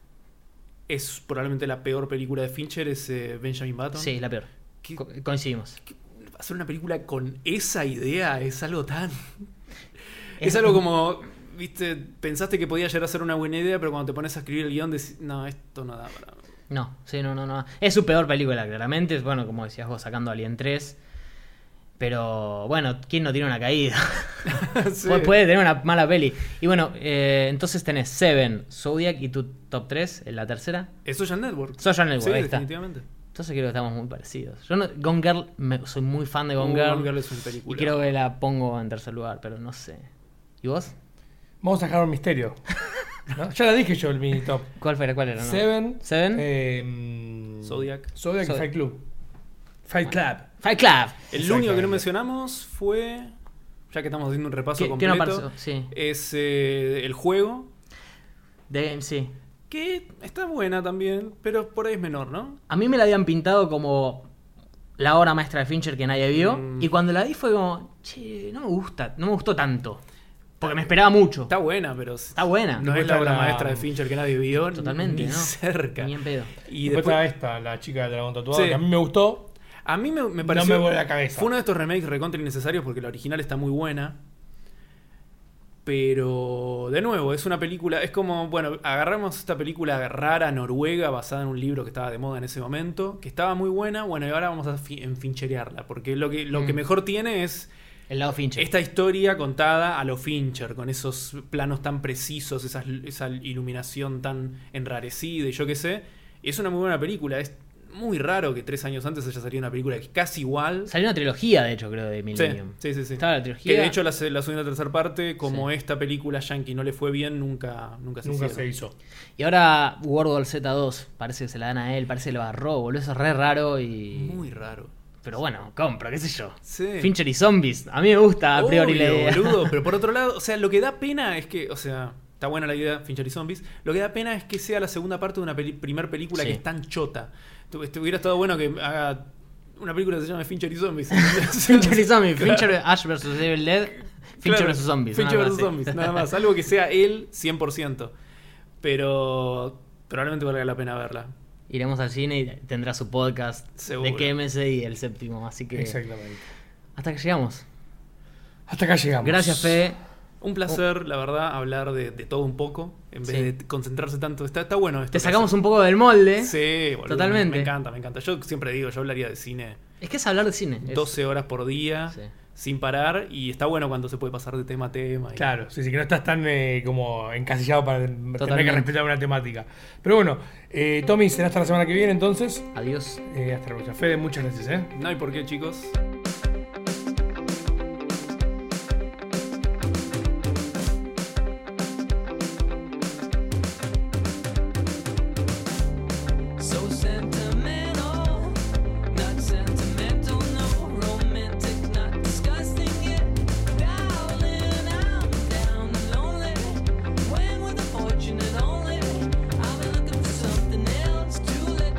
Es probablemente la peor película de Fincher, es Benjamin Button. Sí, la peor. ¿Qué? Coincidimos. Hacer una película con esa idea es algo tan... Es- Es algo como, viste, pensaste que podía llegar a ser una buena idea, pero cuando te pones a escribir el guión decís, no, esto no da para... No, sí, no. Es su peor película, claramente. Es, bueno, como decías vos, sacando Alien 3. Pero, bueno, ¿quién no tiene una caída? Sí. Puede tener una mala peli. Y bueno, entonces tenés Seven, Zodiac y tu top 3, en la tercera. Es Social Network. Social Network, Sí, ahí está. definitivamente. Entonces creo que estamos muy parecidos. Yo Gone Girl, soy muy fan de Gone Girl. Gone Girl es una Y película. creo que la pongo en tercer lugar, pero no sé. ¿Y vos? Vamos a dejar un misterio. ¿No? Ya la dije yo el mini top. ¿Cuál era? No. Seven. Seven. Zodiac. Zodiac y Fight Club. Fight Club. Fight Club. El único que no Exactamente. mencionamos fue, ya que estamos haciendo un repaso ¿Qué completo, no apareció? Sí. es el juego, Sí. que está buena también, pero por ahí es menor, ¿no? A mí me la habían pintado como la obra maestra de Fincher que nadie vio. Mm. Y cuando la vi fue como, che, no me gustó tanto. Porque me esperaba mucho. Está buena, pero Está buena. no es la obra maestra de Fincher que nadie vio, Totalmente, ni ¿no? cerca. Ni en pedo. Y Después después, está esta, la chica del dragón tatuado, Sí. que a mí me gustó. A mí me no pareció... me vuelve la cabeza. Fue uno de estos remakes recontra innecesarios porque la original está muy buena. Pero, de nuevo, es una película... Es como, bueno, agarramos esta película rara noruega basada en un libro que estaba de moda en ese momento, que estaba muy buena, bueno, y ahora vamos a fincherearla. Porque lo que mejor tiene es... El lado Fincher. Esta historia contada a lo Fincher, con esos planos tan precisos, esa iluminación tan enrarecida y yo qué sé. Es una muy buena película. Es muy raro que 3 años antes haya salido una película que es casi igual. Salió una trilogía, de hecho, creo, de Millennium. Sí. Estaba la trilogía. Que de hecho la segunda y tercera parte, como esta película Yankee no le fue bien, nunca se hizo. Y ahora World War Z2, parece que se la dan a él, parece que lo agarró, boludo. Eso es re raro y... Muy raro. Pero bueno, compro, qué sé yo. Sí. Fincher y zombies. A mí me gusta a priori la idea. Boludo, pero por otro lado, o sea, lo que da pena es que, o sea, está buena la idea, Fincher y zombies. Lo que da pena es que sea la segunda parte de una primer película que es tan chota. Hubiera estado bueno que haga una película que se llama Fincher y zombies. Fincher y zombies. Fincher, Ash vs. Evil Dead. Fincher vs. Zombies. Fincher nada vs. más, zombies, nada más. Algo que sea él 100%. Pero probablemente valga la pena verla. Iremos al cine y tendrá su podcast Seguro. de KMSI, el séptimo. Así que Exactamente. hasta que llegamos. Hasta acá llegamos. Gracias, Fede. Un placer, la verdad, hablar de todo un poco. En vez de concentrarse tanto. Está bueno esto. Te sacamos un poco del molde. Sí, boludo, Totalmente. Me encanta. Yo siempre digo, yo hablaría de cine Es que es hablar de cine. 12 horas por día, Sí. sin parar. Y está bueno cuando se puede pasar de tema a tema. Claro, sí, que no estás tan como encasillado para tener que Totalmente. respetar una temática. Pero bueno, Tommy, será hasta la semana que viene entonces. Adiós. Hasta la próxima. Fede, muchas gracias. No hay por qué, chicos. So sentimental, not sentimental, no romantic, not disgusting yet. Darling, I'm down and lonely. When with a fortune and only, I've been looking for something else. Chocolate,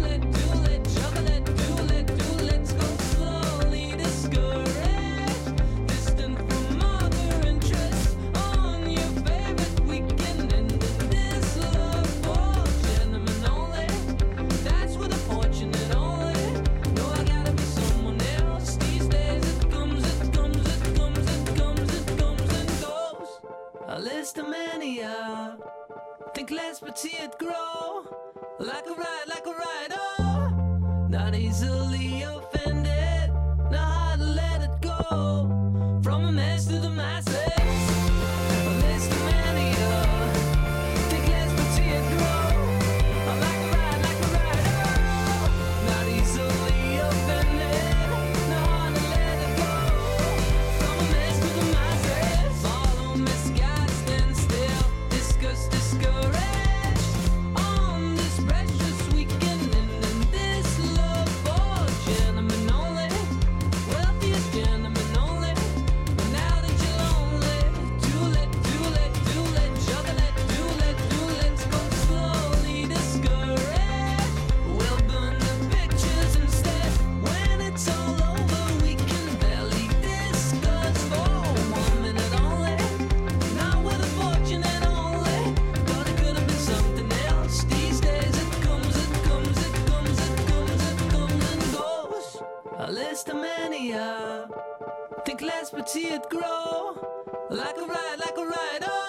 let's go slowly discouraged. Distant from other interests on your favorite weekend, and in this love for gentlemen only. That's with a fortune and only. No, I gotta be someone else. These days it comes and goes. A list of mania. Think less but see it grow. Like a ride, oh. Not easily offended. Not hard to let it go. From a mess to the masses. A list of mania. Think less but see it grow. Like a ride, oh. Not easily offended. Not hard to let it go. From a mess to the masses. Follow misguided, stand still. Discouraged. On this precious weekend, and in this love for gentlemen only. Wealthiest gentlemen only. But now that you're lonely, chocolate, let's go slowly discouraged. We'll burn the pictures instead. When it's all over, we can barely discuss for 1 minute only. Not with a fortune and only, but it could have been something else. These days it comes and goes. A list of mania. Think less but see it grow. Like a ride, oh.